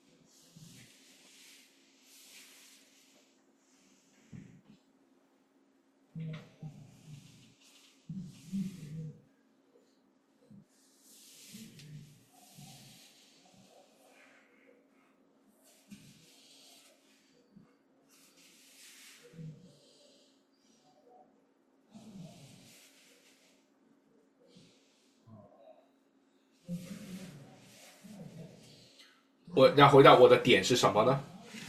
我要回到我的点是什么呢？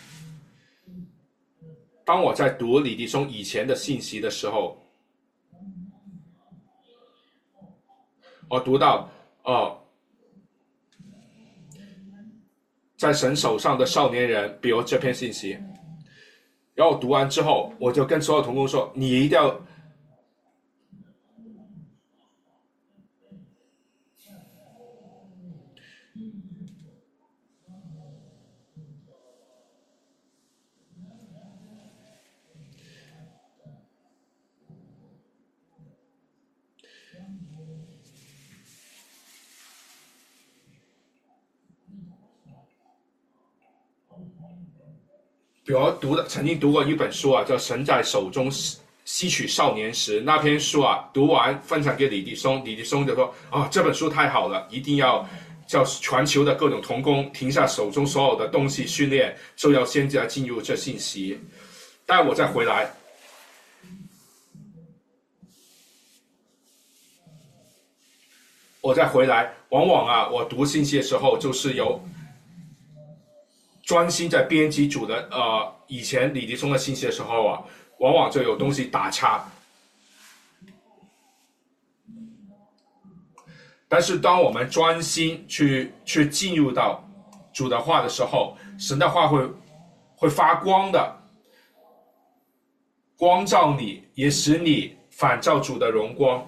当我在读李迪松以前的信息的时候，我读到在神手上的少年人，比如这篇信息，然后读完之后，我就跟所有同工说，你一定要比如曾经读过一本书啊，叫《神在手中吸取少年时》。那篇书啊，读完分享给李弟兄，李弟兄就说：“啊，这本书太好了，一定要叫全球的各种同工停下手中所有的东西训练，就要先进入这信息。”但我再回来，往往啊，我读信息的时候就是有专心在编辑组的以前李弟兄的信息的时候啊，往往就有东西打岔。但是当我们专心去进入到主的话的时候，神的话会发光的，光照你，也使你反照主的荣光。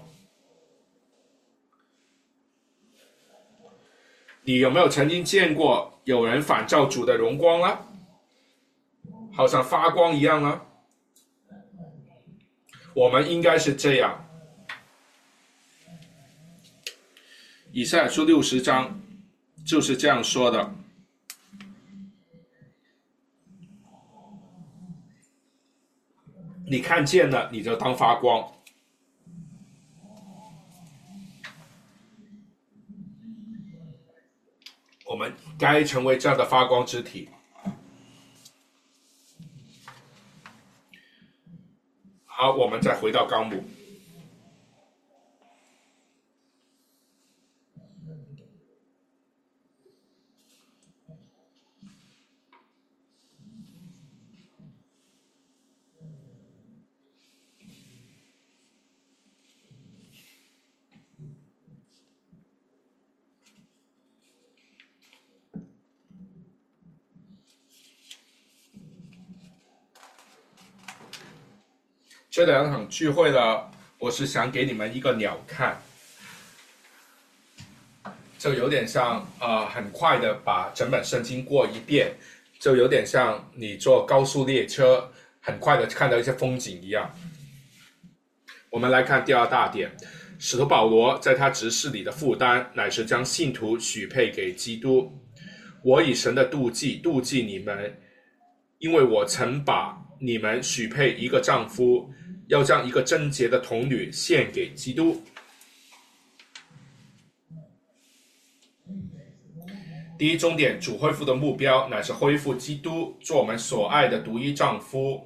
你有没有曾经见过有人反照主的荣光呢？好像发光一样呢？我们应该是这样。以赛亚书60章就是这样说的。你看见了，你就当发光。我们该成为这样的发光之体。好，我们再回到纲目。这2场聚会呢，我是想给你们一个鸟看，就有点像很快的把整本圣经过一遍，就有点像你坐高速列车很快的看到一些风景一样。我们来看第2大点，使徒保罗在他执事里的负担，乃是将信徒许配给基督。我以神的妒忌你们，因为我曾把你们许配一个丈夫，要将一个贞洁的童女献给基督。第一终点，主恢复的目标乃是恢复基督做我们所爱的独一丈夫。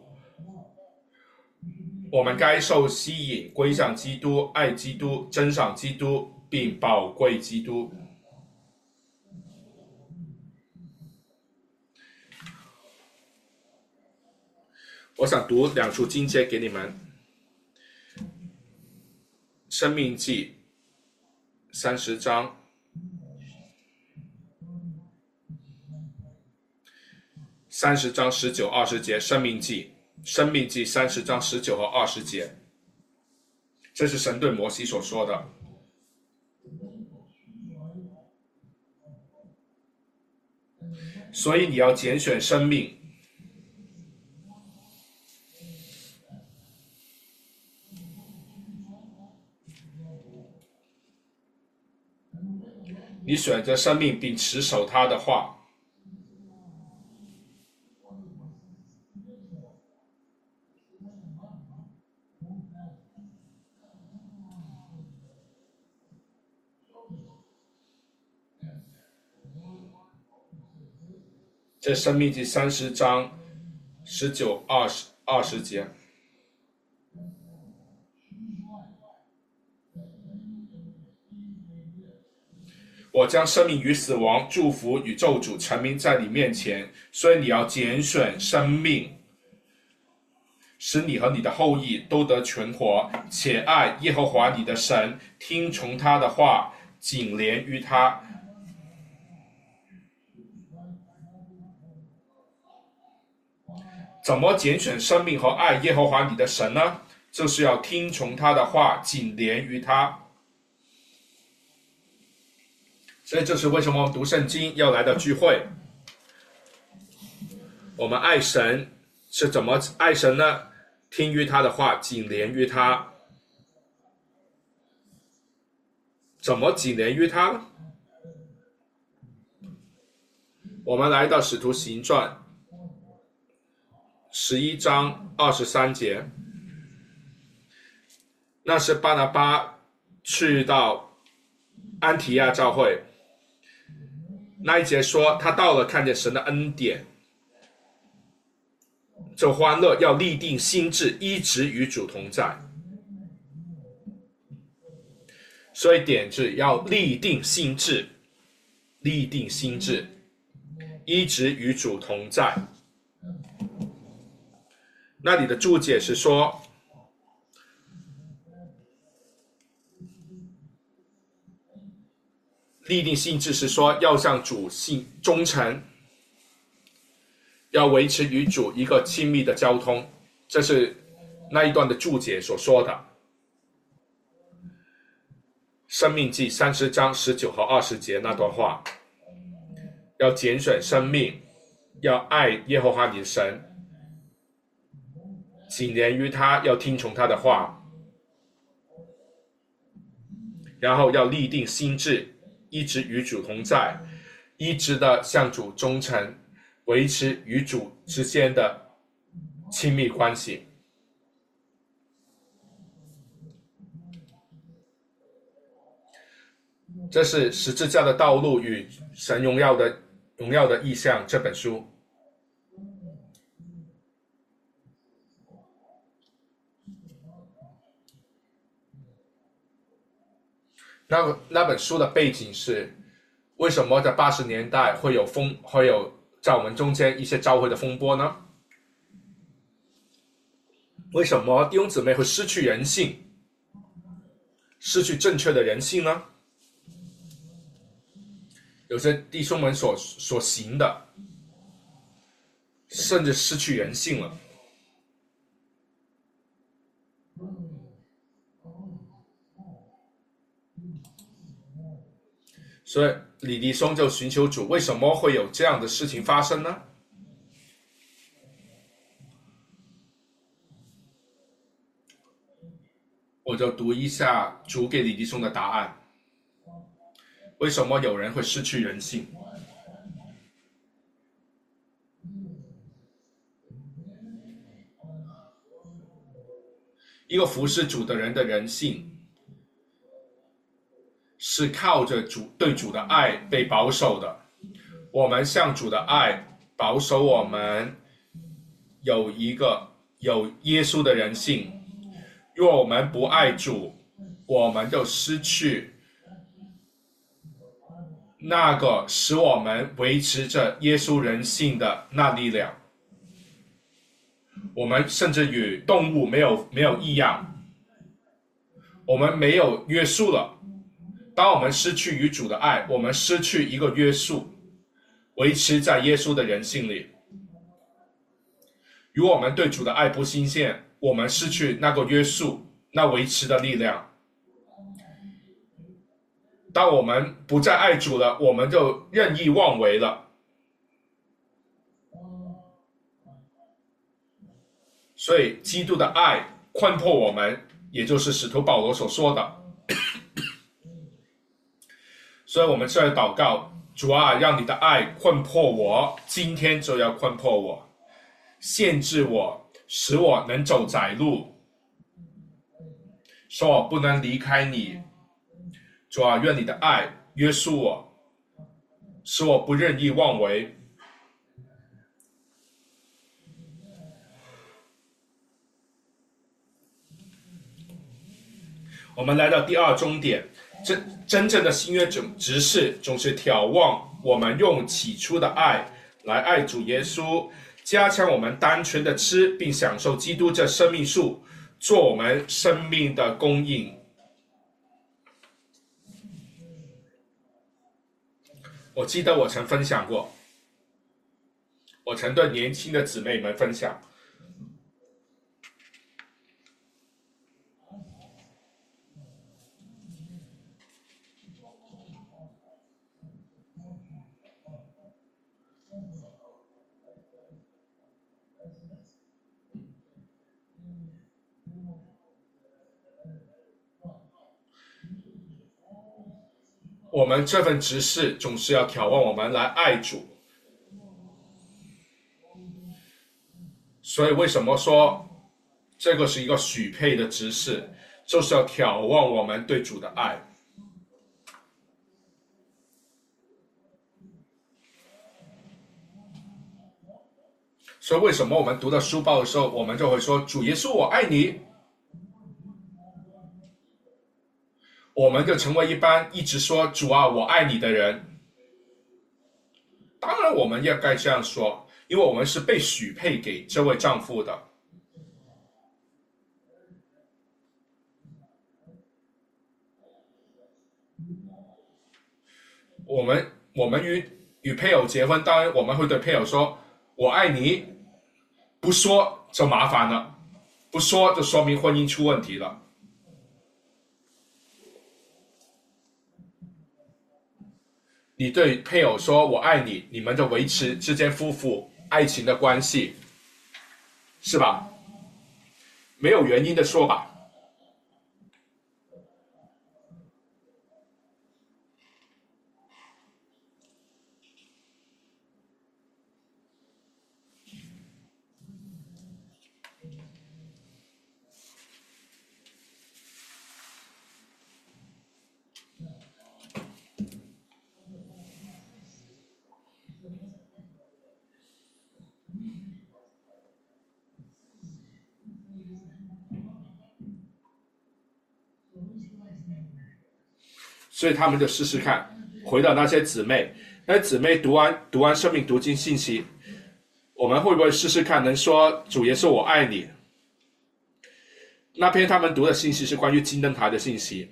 我们该受吸引，归向基督，爱基督，珍赏基督，并宝贵基督。我想读2处经节给你们。申命记30章19、20节，申命记30章19和20节，这是神对摩西所说的。所以你要拣选生命，你选择生命并持守他的话。这申命记30章19、20节。我将生命与死亡、祝福与咒诅陈明在你面前，所以你要拣选生命，使你和你的后裔都得存活，且爱耶和华你的神，听从他的话，紧连于他。怎么拣选生命和爱耶和华你的神呢？就是要听从他的话，紧连于他。所以这是为什么我们读圣经要来到聚会。我们爱神是怎么爱神呢？听于他的话，紧连于他。怎么紧连于他呢？我们来到使徒行传 11章23节，那是巴拿巴去到安提亚教会，那一节说他到了，看见神的恩典，就欢乐，要立定心志，一直与主同在。所以点是要立定心志，立定心志，一直与主同在。那里的注解是说，立定心志是说要向主忠诚，要维持与主一个亲密的交通，这是那一段的注解所说的。申命记30章19和20节那段话，要拣选生命，要爱耶和华你的神，谨言于他，要听从他的话，然后要立定心志，一直与主同在，一直的向主忠诚，维持与主之间的亲密关系。这是十字架的道路与神荣耀的意象这本书。那本书的背景是，为什么在80年代会有在我们中间一些教会的风波呢？为什么弟兄姊妹会失去人性，失去正确的人性呢？有些弟兄们所行的，甚至失去人性了。所以李弟兄就寻求主，为什么会有这样的事情发生呢？我就读一下主给李弟兄的答案。为什么有人会失去人性？一个服侍主的人的人性，是靠着对主的爱被保守的。我们向主的爱保守我们有耶稣的人性。若我们不爱主，我们就失去那个使我们维持着耶稣人性的那力量。我们甚至与动物没有异样，我们没有约束了。当我们失去与主的爱，我们失去一个约束，维持在耶稣的人性里。如果我们对主的爱不新鲜，我们失去那个约束，那维持的力量。当我们不再爱主了，我们就任意妄为了。所以基督的爱困迫我们，也就是使徒保罗所说的。所以我们就要祷告，主啊，让你的爱困迫我，今天就要困迫我，限制我，使我能走窄路，说我不能离开你。主啊，愿你的爱约束我，使我不任意妄为。我们来到第二终点，真正的新约执事总是眺望我们用起初的爱来爱主耶稣，加强我们单纯的吃，并享受基督这生命树，做我们生命的供应。我记得我曾分享过，我曾对年轻的姊妹们分享，我们这份执事总是要眺望我们来爱主， 所以为什么说这个是一个许配的执事，就是要眺望我们对主的爱。所以为什么我们读到书报的时候，我们就会说主耶稣我爱你，我们就成为一般一直说主啊我爱你的人。当然我们也该这样说，因为我们是被许配给这位丈夫的。我们与配偶结婚，当然我们会对配偶说我爱你，不说就麻烦了，不说就说明婚姻出问题了。你对配偶说我爱你，你们就维持之间夫妇爱情的关系，是吧？没有原因的说吧。所以他们就试试看，回到那些姊妹，那些姊妹读完生命读经信息，我们会不会试试看能说主耶稣我爱你？那篇他们读的信息是关于金灯台的信息，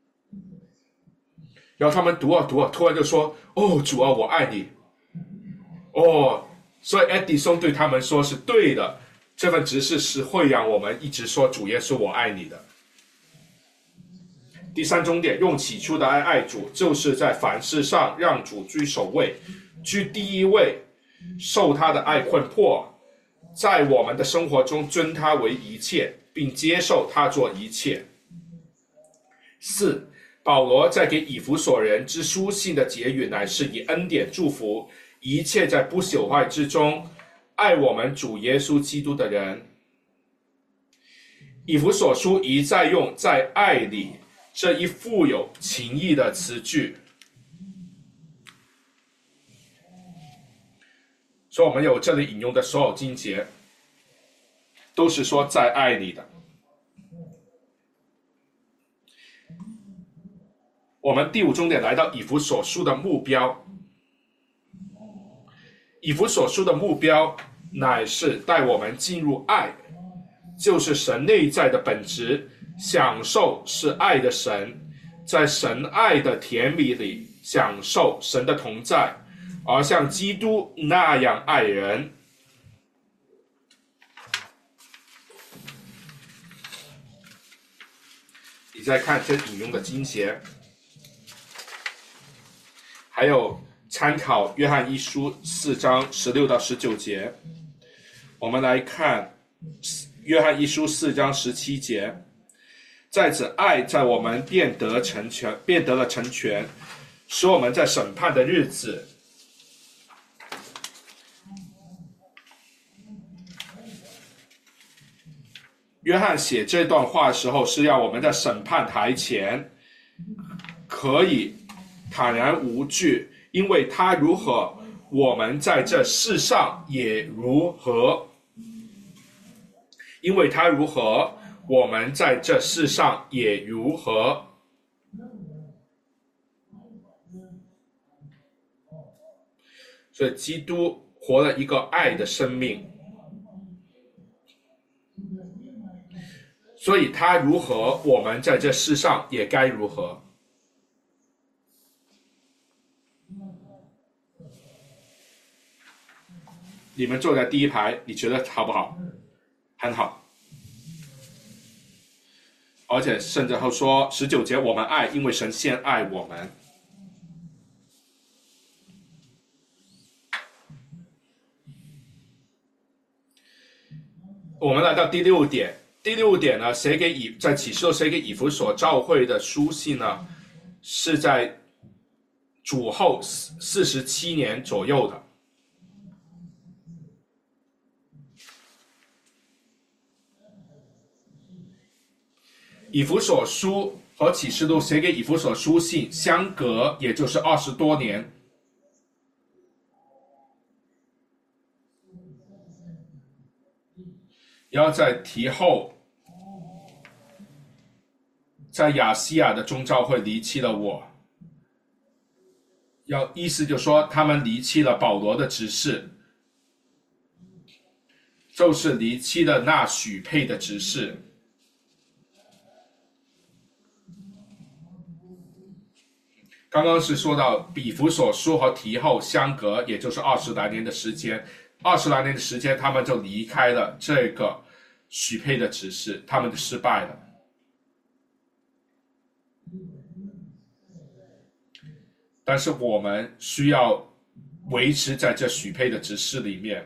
然后他们读啊，突然就说哦主啊我爱你。哦，所以爱迪生对他们说是对的，这份执事是会让我们一直说主耶稣我爱你的。第三重点，用起初的爱爱主，就是在凡事上让主居首位，居第一位，受他的爱困迫，在我们的生活中尊他为一切，并接受他做一切。4. 保罗在给以弗所人之书信的结语乃是以恩典祝福一切在不朽坏之中爱我们主耶稣基督的人。以弗所书一再用在爱里这一富有情意的词句，所以我们有这里引用的所有经节都是说在爱里的。我们第5重点来到以弗所书的目标，以弗所书的目标乃是带我们进入爱，就是神内在的本质，享受是爱的神，在神爱的甜蜜里享受神的同在，而像基督那样爱人。你再看这引用的经节，还有参考约翰一书4章16到19节。我们来看约翰一书4章17节，在此爱在我们变得了成全，使我们在审判的日子约翰写这段话的时候，是要我们在审判台前可以坦然无惧，因为他如何，我们在这世上也如何。因为他如何，我们在这世上也如何。所以基督活了一个爱的生命，所以他如何，我们在这世上也该如何。你们坐在第一排，你觉得好不好？很好。而且甚至后说19节，我们爱，因为神先爱我们。我们来到第6点，第6点呢，在启示录写给以弗所教会的书信呢，是在主后47年左右的。 以弗所书和启示录写给以弗所书信相隔，也就是20多年。然后在提后，在亚细亚的宗教会离弃了我，意思就是说他们离弃了保罗的指示，就是离弃了那许配的指示。刚刚是说到以弗所书和提后相隔，也就是20来年的时间，20来年的时间，他们就离开了这个许配的指示，他们就失败了。但是我们需要维持在这许配的指示里面。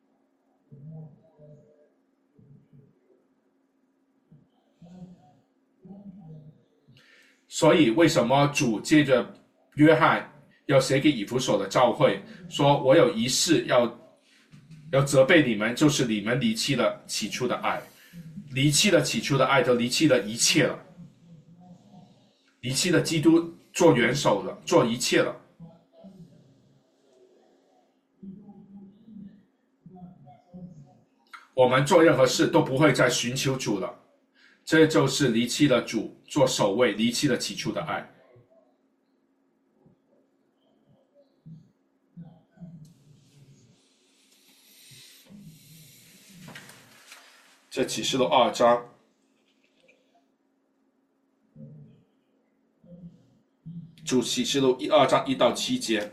所以为什么主借着约翰要写给以弗所的教会，说我有一事要责备你们，就是你们离弃了起初的爱，离弃了起初的爱，就离弃了一切了，离弃了基督做元首了，做一切了。我们做任何事都不会再寻求主了，这就是离弃了主做首位，离弃了起初的爱。这启示录2章，主启示录2章1到7节，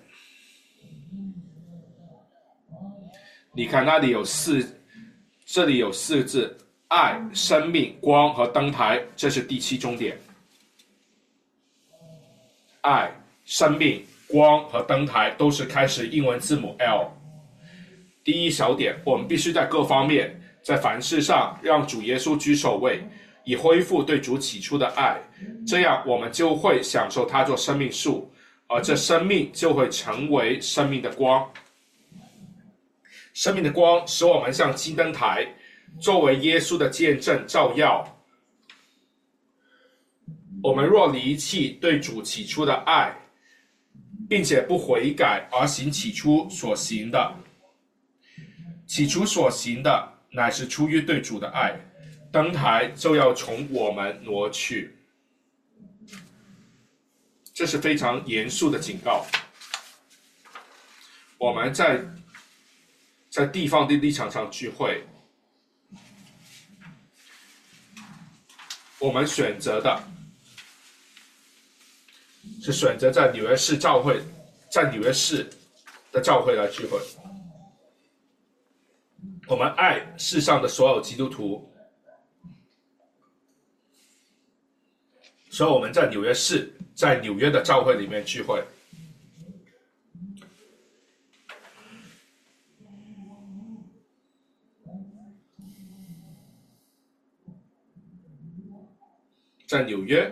你看那里有这里有4个字：爱、生命、光和灯台，这是第7重点。爱、生命、光和灯台都是开始英文字母 L。第一小点，我们必须在各方面，在凡事上让主耶稣居首位，以恢复对主起初的爱，这样我们就会享受他做生命树，而这生命就会成为生命的光。生命的光使我们像金灯台，作为耶稣的见证照耀。我们若离弃对主起初的爱，并且不悔改而行起初所行的，起初所行的乃是出于对主的爱，灯台就要从我们挪去。这是非常严肃的警告。我们在地方的立场上聚会，我们选择的是选择在纽约市教会，在纽约市的教会来聚会。我们爱世上的所有基督徒，所以我们在纽约市，在纽约的教会里面聚会。在纽约，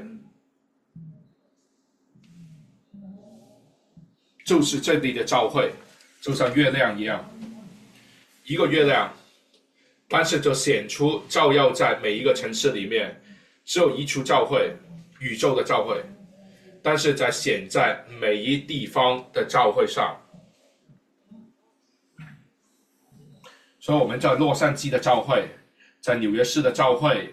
就是这里的教会，就像月亮一样，一个月亮，但是就显出照耀在每一个城市里面，只有一处教会，宇宙的教会，但是显在每一地方的教会上。所以我们在洛杉矶的教会，在纽约市的教会，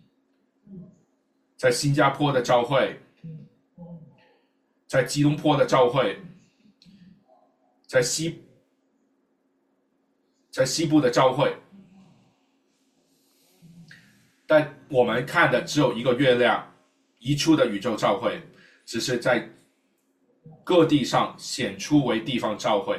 在新加坡的教会，在吉隆坡的教会，在西部的教会，但我们看的只有一个月亮，一处的宇宙教会，只是在各地上显出为地方教会。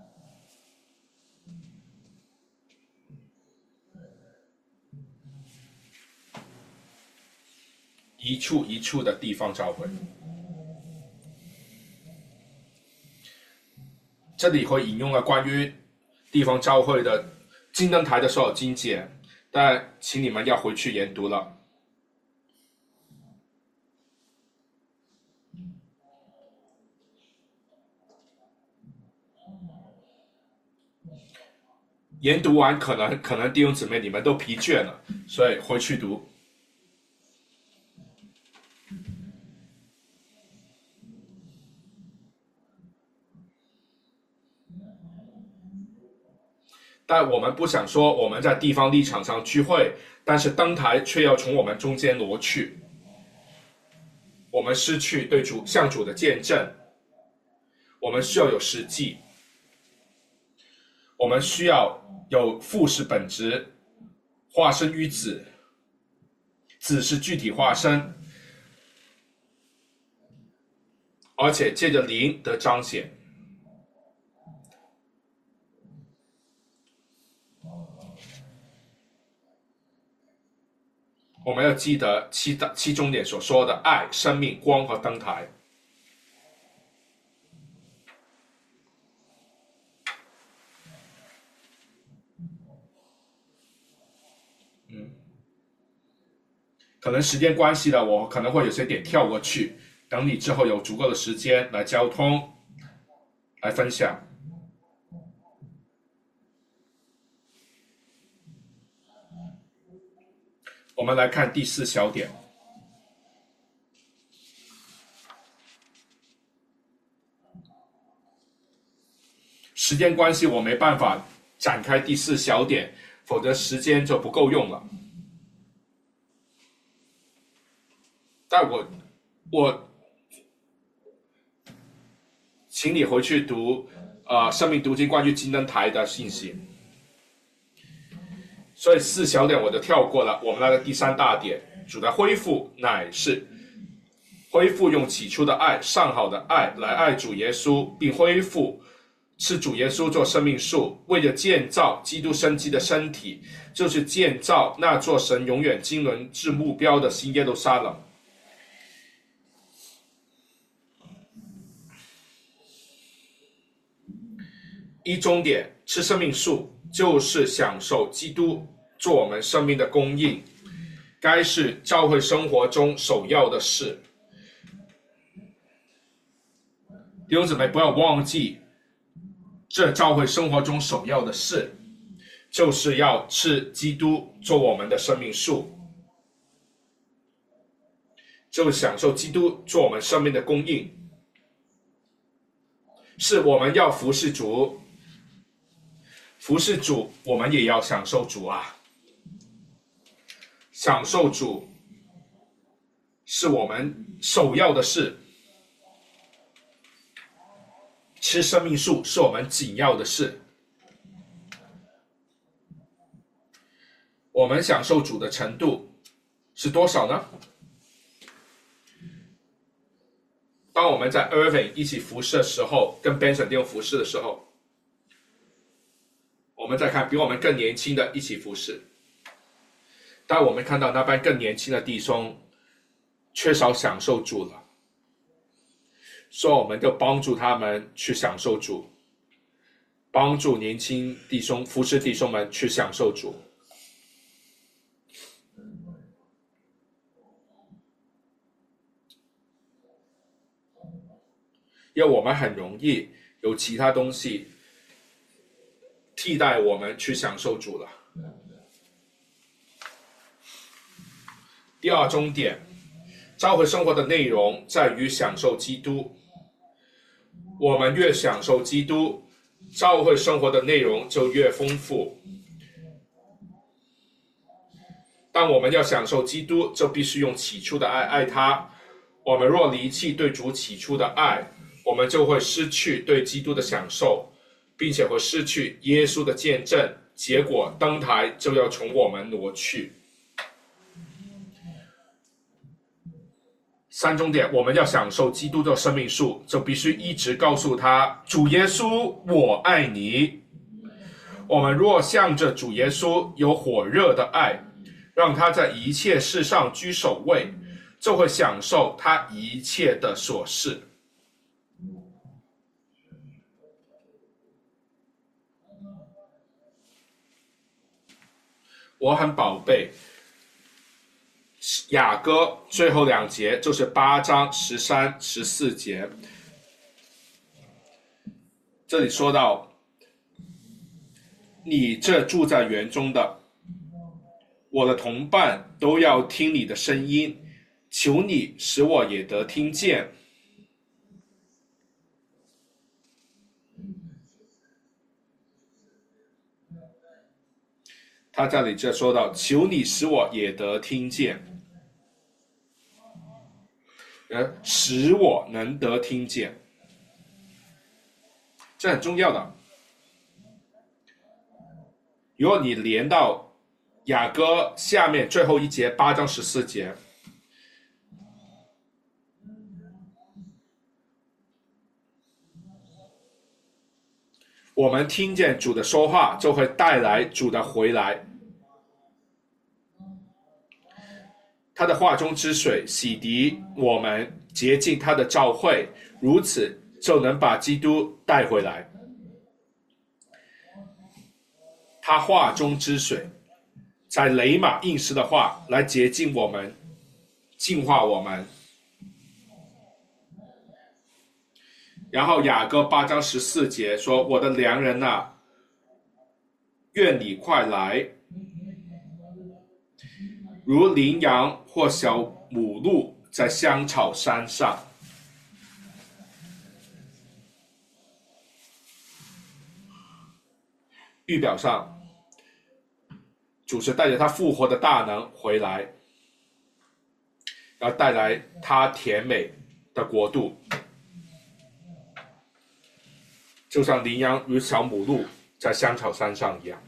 一处一处的地方教会。这里会引用了关于地方教会的金灯台的所有经节，但请你们要回去研读了。研读完可能弟兄姊妹你们都疲倦了，所以回去读。 但我们不想说我们在地方立场上聚会，但是灯台却要从我们中间挪去，我们失去对向主的见证，我们需要有实际，我们需要有父是本质，化身于子，子是具体化身，而且借着灵得彰显。我们要记得七重点所说的爱、生命、光和灯台。可能时间关系的，我可能会有些点跳过去，等你之后有足够的时间来交通，来分享。我们来看第4小点。时间关系，我没办法展开第4小点，否则时间就不够用了。但我请你回去读生命读经关于金灯台的信息。所以4小点我就跳过了。我们来到第3大点，主的恢复乃是恢复用起初的爱、上好的爱来爱主耶稣，并恢复是主耶稣做生命树，为了建造基督生机的身体，就是建造那座神永远经纶至目标的新耶路撒冷。终点吃生命树，就是享受基督做我们生命的供应，该是教会生活中首要的事。弟兄姊妹，不要忘记，这教会生活中首要的事，就是要吃基督做我们的生命树，就享受基督做我们生命的供应。是我们要服侍主，服侍主，我们也要享受主啊！享受主是我们首要的事，吃生命树是我们紧要的事。我们享受主的程度是多少呢？当我们在 Irving 一起服侍的时候，跟 Benson 弟兄服侍的时候，我们再看比我们更年轻的一起服侍，当我们看到那班更年轻的弟兄缺少享受主了，所以我们就帮助他们去享受主，帮助年轻弟兄服侍弟兄们去享受主。因为我们很容易有其他东西替代我们去享受主了。第2重点，教会生活的内容在于享受基督。我们越享受基督，教会生活的内容就越丰富。当我们要享受基督，就必须用起初的爱爱他。我们若离弃对主起初的爱，我们就会失去对基督的享受，并且会失去耶稣的见证，结果灯台就要从我们挪去。3重点，我们要享受基督的生命树，就必须一直告诉他，主耶稣，我爱你。我们若向着主耶稣有火热的爱，让他在一切事上居首位，就会享受他一切的所事。我很宝贝雅歌最后2节，就是8章13、14节，这里说到，你这住在园中的，我的同伴都要听你的声音，求你使我也得听见。 他这里就说到，求你使我也得听见，使我能得听见，这很重要的。如果你连到雅歌下面最后一节8章14节，我们听见主的说话，就会带来主的回来。他的话中之水洗涤我们，洁净他的召会，如此就能把基督带回来。他话中之水，在雷马应时的话来洁净我们，净化我们。然后雅歌8章14节说，我的良人啊，愿你快来，如羚羊或小母鹿在香草山上。预表上，主是带着他复活的大能回来，要带来他甜美的国度，就像羚羊与小母鹿在香草山上一样。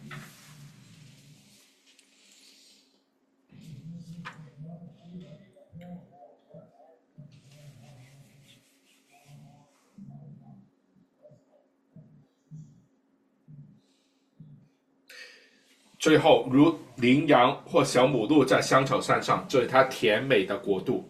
最后，如羚羊或小母鹿在香草山上，这是他甜美的国度。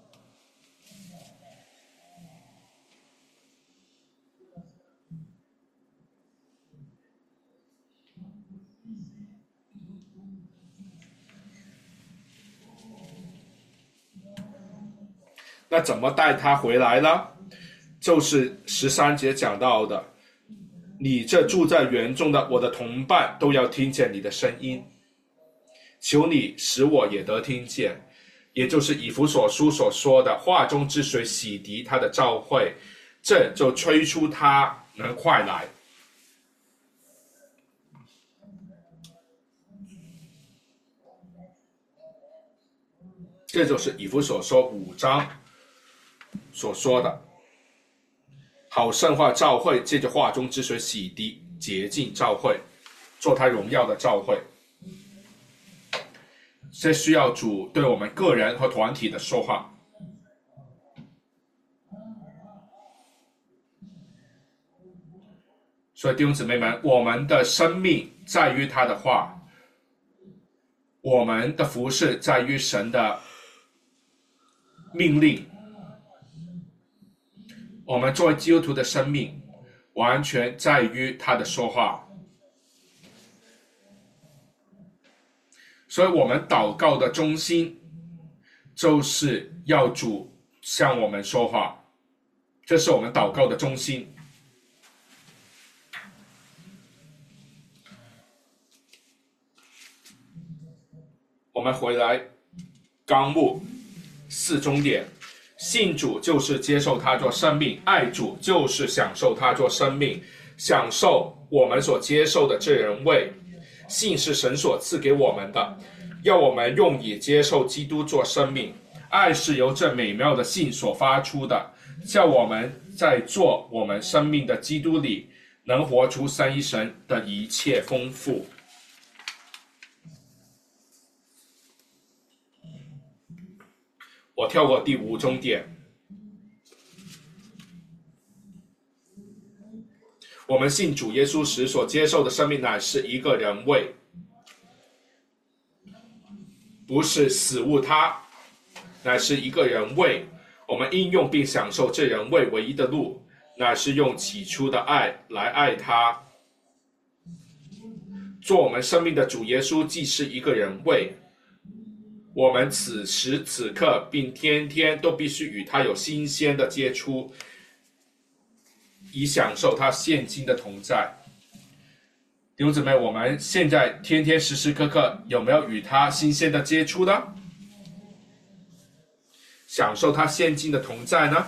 那怎么带他回来呢？就是13节讲到的，你这住在园中的我的同伴都要听见你的声音，求你使我也得听见，也就是以弗所书所说的话中之水洗涤他的召会，这就催促他能快来。这就是以弗所书5章所说的，好圣化召会，借着话中之水洗涤洁净召会，做他荣耀的召会。这需要主对我们个人和团体的说话。所以弟兄姊妹们，我们的生命在于他的话，我们的服事在于神的命令。我们作为基督徒的生命完全在于他的说话。所以我们祷告的中心就是要主向我们说话，这是我们祷告的中心。我们回来纲目4重点，信主就是接受他做生命，爱主就是享受他做生命，享受我们所接受的这人位。信是神所赐给我们的，要我们用以接受基督做生命。爱是由这美妙的信所发出的，叫我们在做我们生命的基督里，能活出三一神的一切丰富。我跳过第5重点。我们信主耶稣时所接受的生命乃是一个人位，不是死物他，乃是一个人位。我们应用并享受这人位唯一的路，乃是用起初的爱来爱他。做我们生命的主耶稣既是一个人位，我们此时此刻并天天都必须与他有新鲜的接触，以享受他现今的同在。弟兄姊妹，我们现在天天时时刻刻有没有与他新鲜的接触呢？享受他现今的同在呢？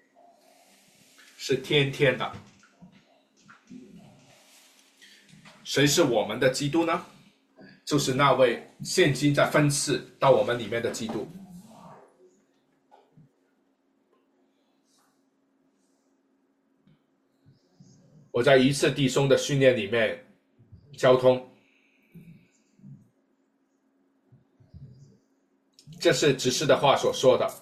是天天的。 谁是我们的基督呢？就是那位现今在分赐到我们里面的基督。我在一次弟兄的训练里面交通，这是执事的话所说的。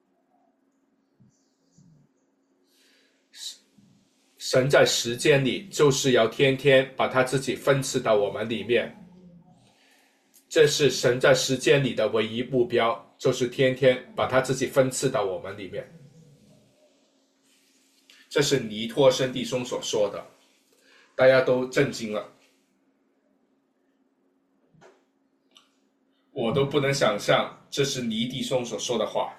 神在时间里就是要天天把他自己分赐到我们里面，这是神在时间里的唯一目标，就是天天把他自己分赐到我们里面。这是尼托生弟兄所说的，大家都震惊了。我都不能想象这是尼弟兄所说的话。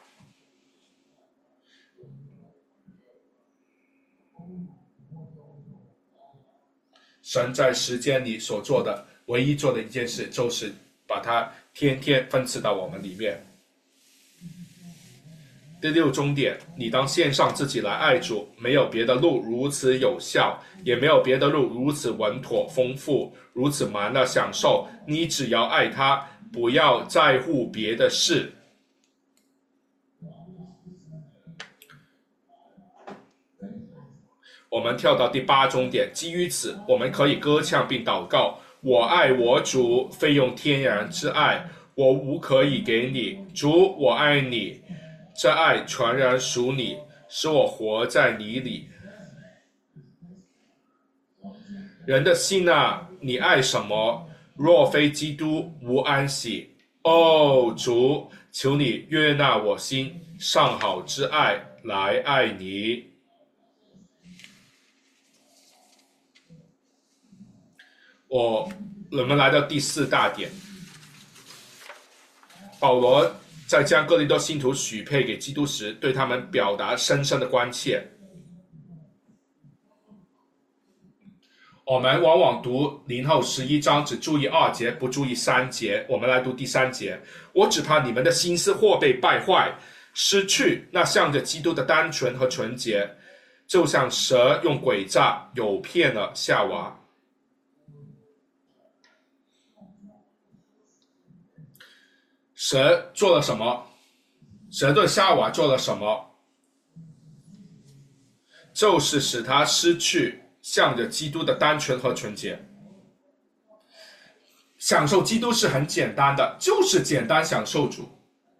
神在时间里所做的唯一做的一件事，就是把它天天分赐到我们里面。第六终点，你当献上自己来爱主，没有别的路如此有效，也没有别的路如此稳妥丰富，如此满的享受。你只要爱他，不要在乎别的事。我们跳到第8终点，基于此，我们可以歌唱并祷告：我爱我主，非用天然之爱，我无可以给你。主，我爱你，这爱全然属你，使我活在你里。人的心啊，你爱什么？若非基督，无安息。哦，主，求你悦纳我心，上好之爱来爱你。我们来到第4大点，保罗在将哥林多信徒许配给基督时，对他们表达深深的关切。我们往往读0后11章，只注意2节，不注意3节。我们来读第3节：我只怕你们的心思或被败坏，失去那向着基督的单纯和纯洁，就像蛇用诡诈诱骗了夏娃。蛇做了什么？蛇对夏娃做了什么？就是使他失去向着基督的单纯和纯洁。享受基督是很简单的，就是简单享受主。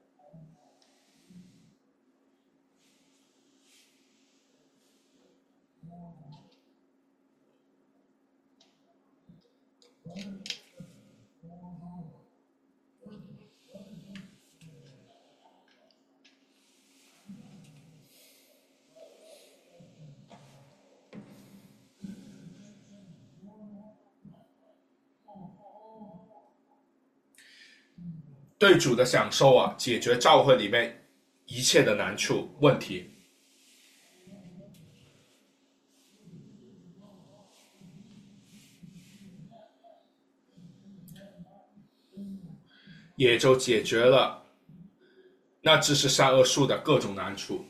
对主的享受啊，解决教会里面一切的难处问题。也就解决了那知识善恶树的各种难处。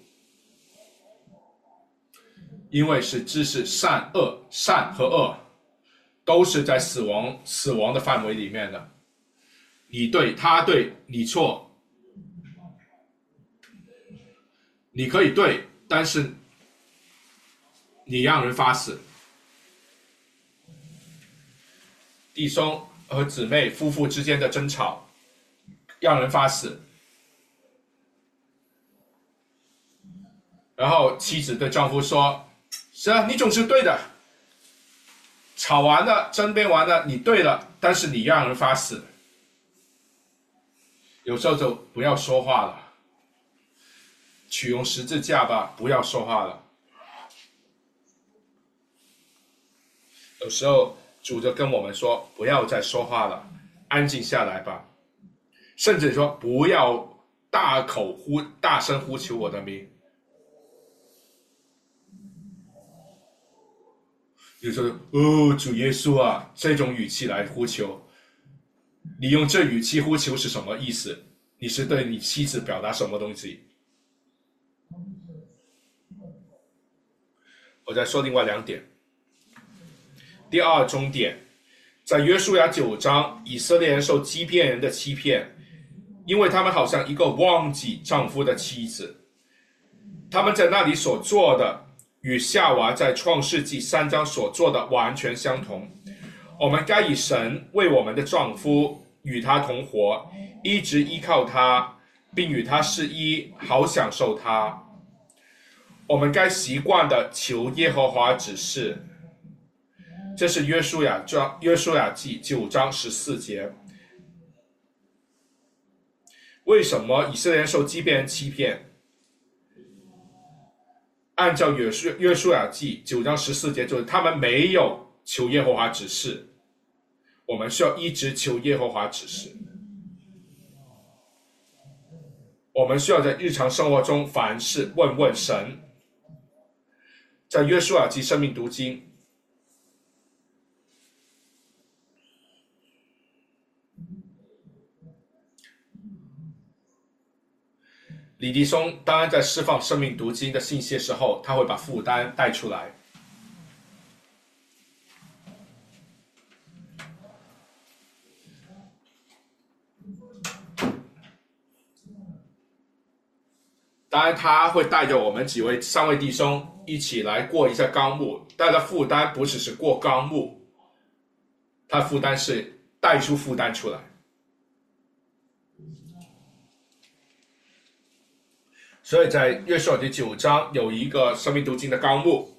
因为是知识善恶，善和恶都是在死亡的范围里面的。你对，他对，你错，你可以对，但是你让人发死。弟兄和姊妹夫妇之间的争吵让人发死，然后妻子对丈夫说：是啊，你总是对的，吵完了，争辩完了，你对了，但是你让人发死。有时候就不要说话了，取用十字架吧，不要说话了。有时候主就跟我们说，不要再说话了，安静下来吧。甚至说不要大声呼求我的名。有时候哦，主耶稣啊，这种语气来呼求，你用这语气呼求是什么意思？你是对你妻子表达什么东西？我再说另外2点。第2终点， 在约书亚9章，以色列人受基遍人的欺骗，因为他们好像一个忘记丈夫的妻子，他们在那里所做的与夏娃在创世纪3章所做的完全相同。我们该以神为我们的丈夫，与他同活，一直依靠他，并与他是一，好享受他。我们该习惯的求耶和华指示。这是约书亚记9章14节。为什么以色列人受基遍人欺骗？按照约书亚记9章14节，就是他们没有求耶和华指示。我们需要一直求耶和华指示。我们需要在日常生活中凡事问问神。在约书亚记生命读经，李迪松当然在释放生命读经的信息的时候，他会把负担带出来。当然他会带着我们3位弟兄一起来过一下纲目，但他负担不只是过纲目，他负担是带出负担出来。所以在约书亚记9章有一个生命读经的纲目，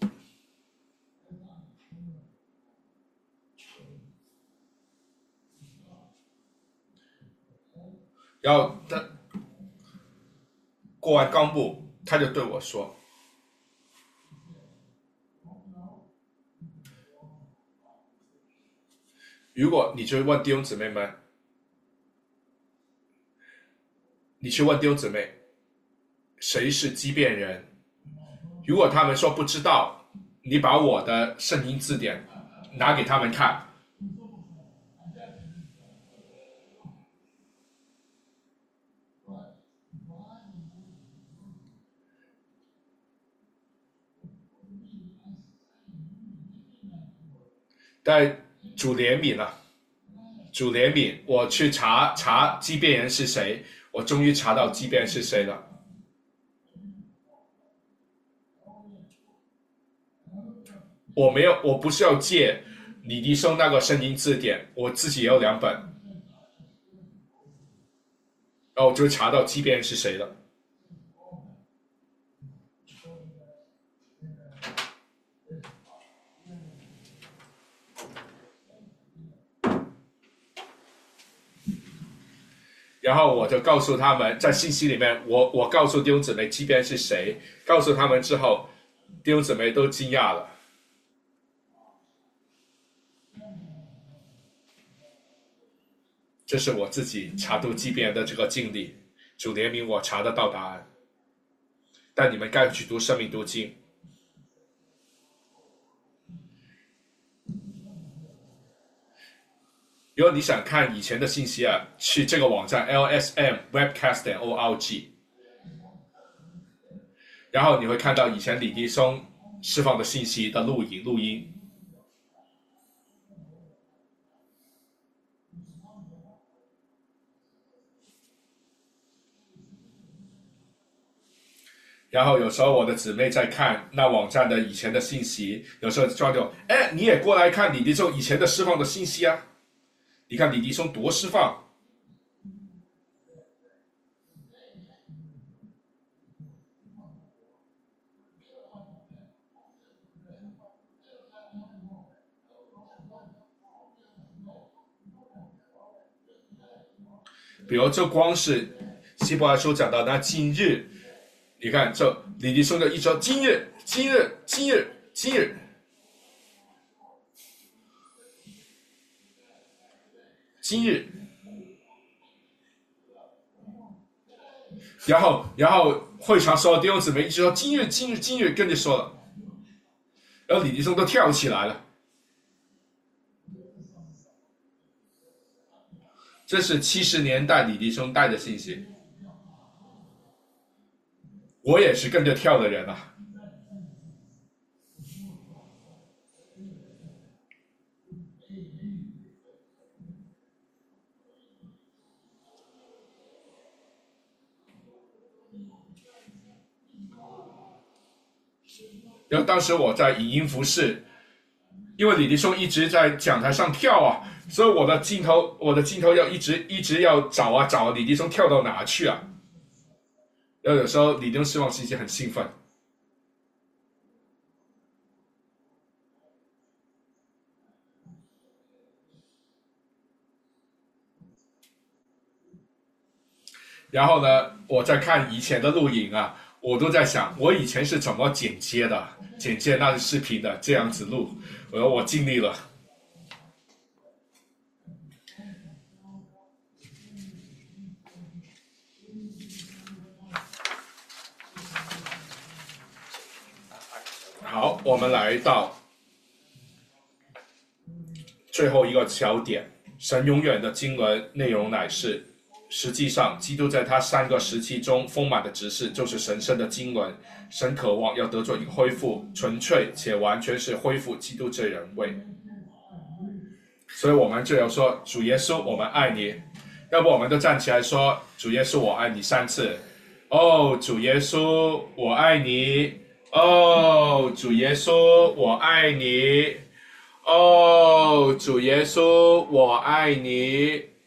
然后他过完纲目，他就对我说：“如果你去问弟兄姊妹们，谁是基遍人？如果他们说不知道，你把我的圣经字典拿给他们看。”但主怜悯了，主怜悯，我去查基遍人是谁，我终于查到基遍人是谁了。我不是要借李迪松那个圣经字典，我自己也有2本，然后我就查到基遍人是谁了。然后我就告诉他们，在信息里面，我告诉弟兄姊妹基遍人是谁，告诉他们之后，弟兄姊妹都惊讶了。这是我自己查读基遍人的这个经历，主怜悯我查得到答案。但你们该去读生命读经。如果你想看以前的信息啊，去这个网站 lsmwebcast.org， 然后你会看到以前李迪松释放的信息的录音。然后有时候我的姊妹在看那网站的以前的信息，有时候抓住，你也过来看李迪松以前的释放的信息啊。你看李迪松多释放，比如就光是希伯来书讲到那今日，你看这李迪松的一说今日，然后会场所有弟兄姊妹一直说今日跟着说了，然后李迪松都跳起来了。这是70年代李迪松带的信息，我也是跟着跳的人啊。 然后当时我在以音服侍，因为李弟兄一直在讲台上跳啊，所以我的镜头要一直要找啊李弟兄跳到哪去啊？然后有时候李弟兄释放信息很兴奋。然后呢，我在看以前的录影啊，我都在想，我以前是怎么剪接那个视频的，这样子录，我尽力了。好，我们来到最后一个焦点，神永远的经纶内容乃是，实际上基督在他3个时期中丰满的职事，就是神圣的经纶。神渴望要得做一个恢复，纯粹且完全是恢复基督这人位。所以我们就要说，主耶稣我们爱你，要不我们都站起来说，主耶稣我爱你3次。哦，主耶稣我爱你，哦，主耶稣我爱你，哦，主耶稣我爱你，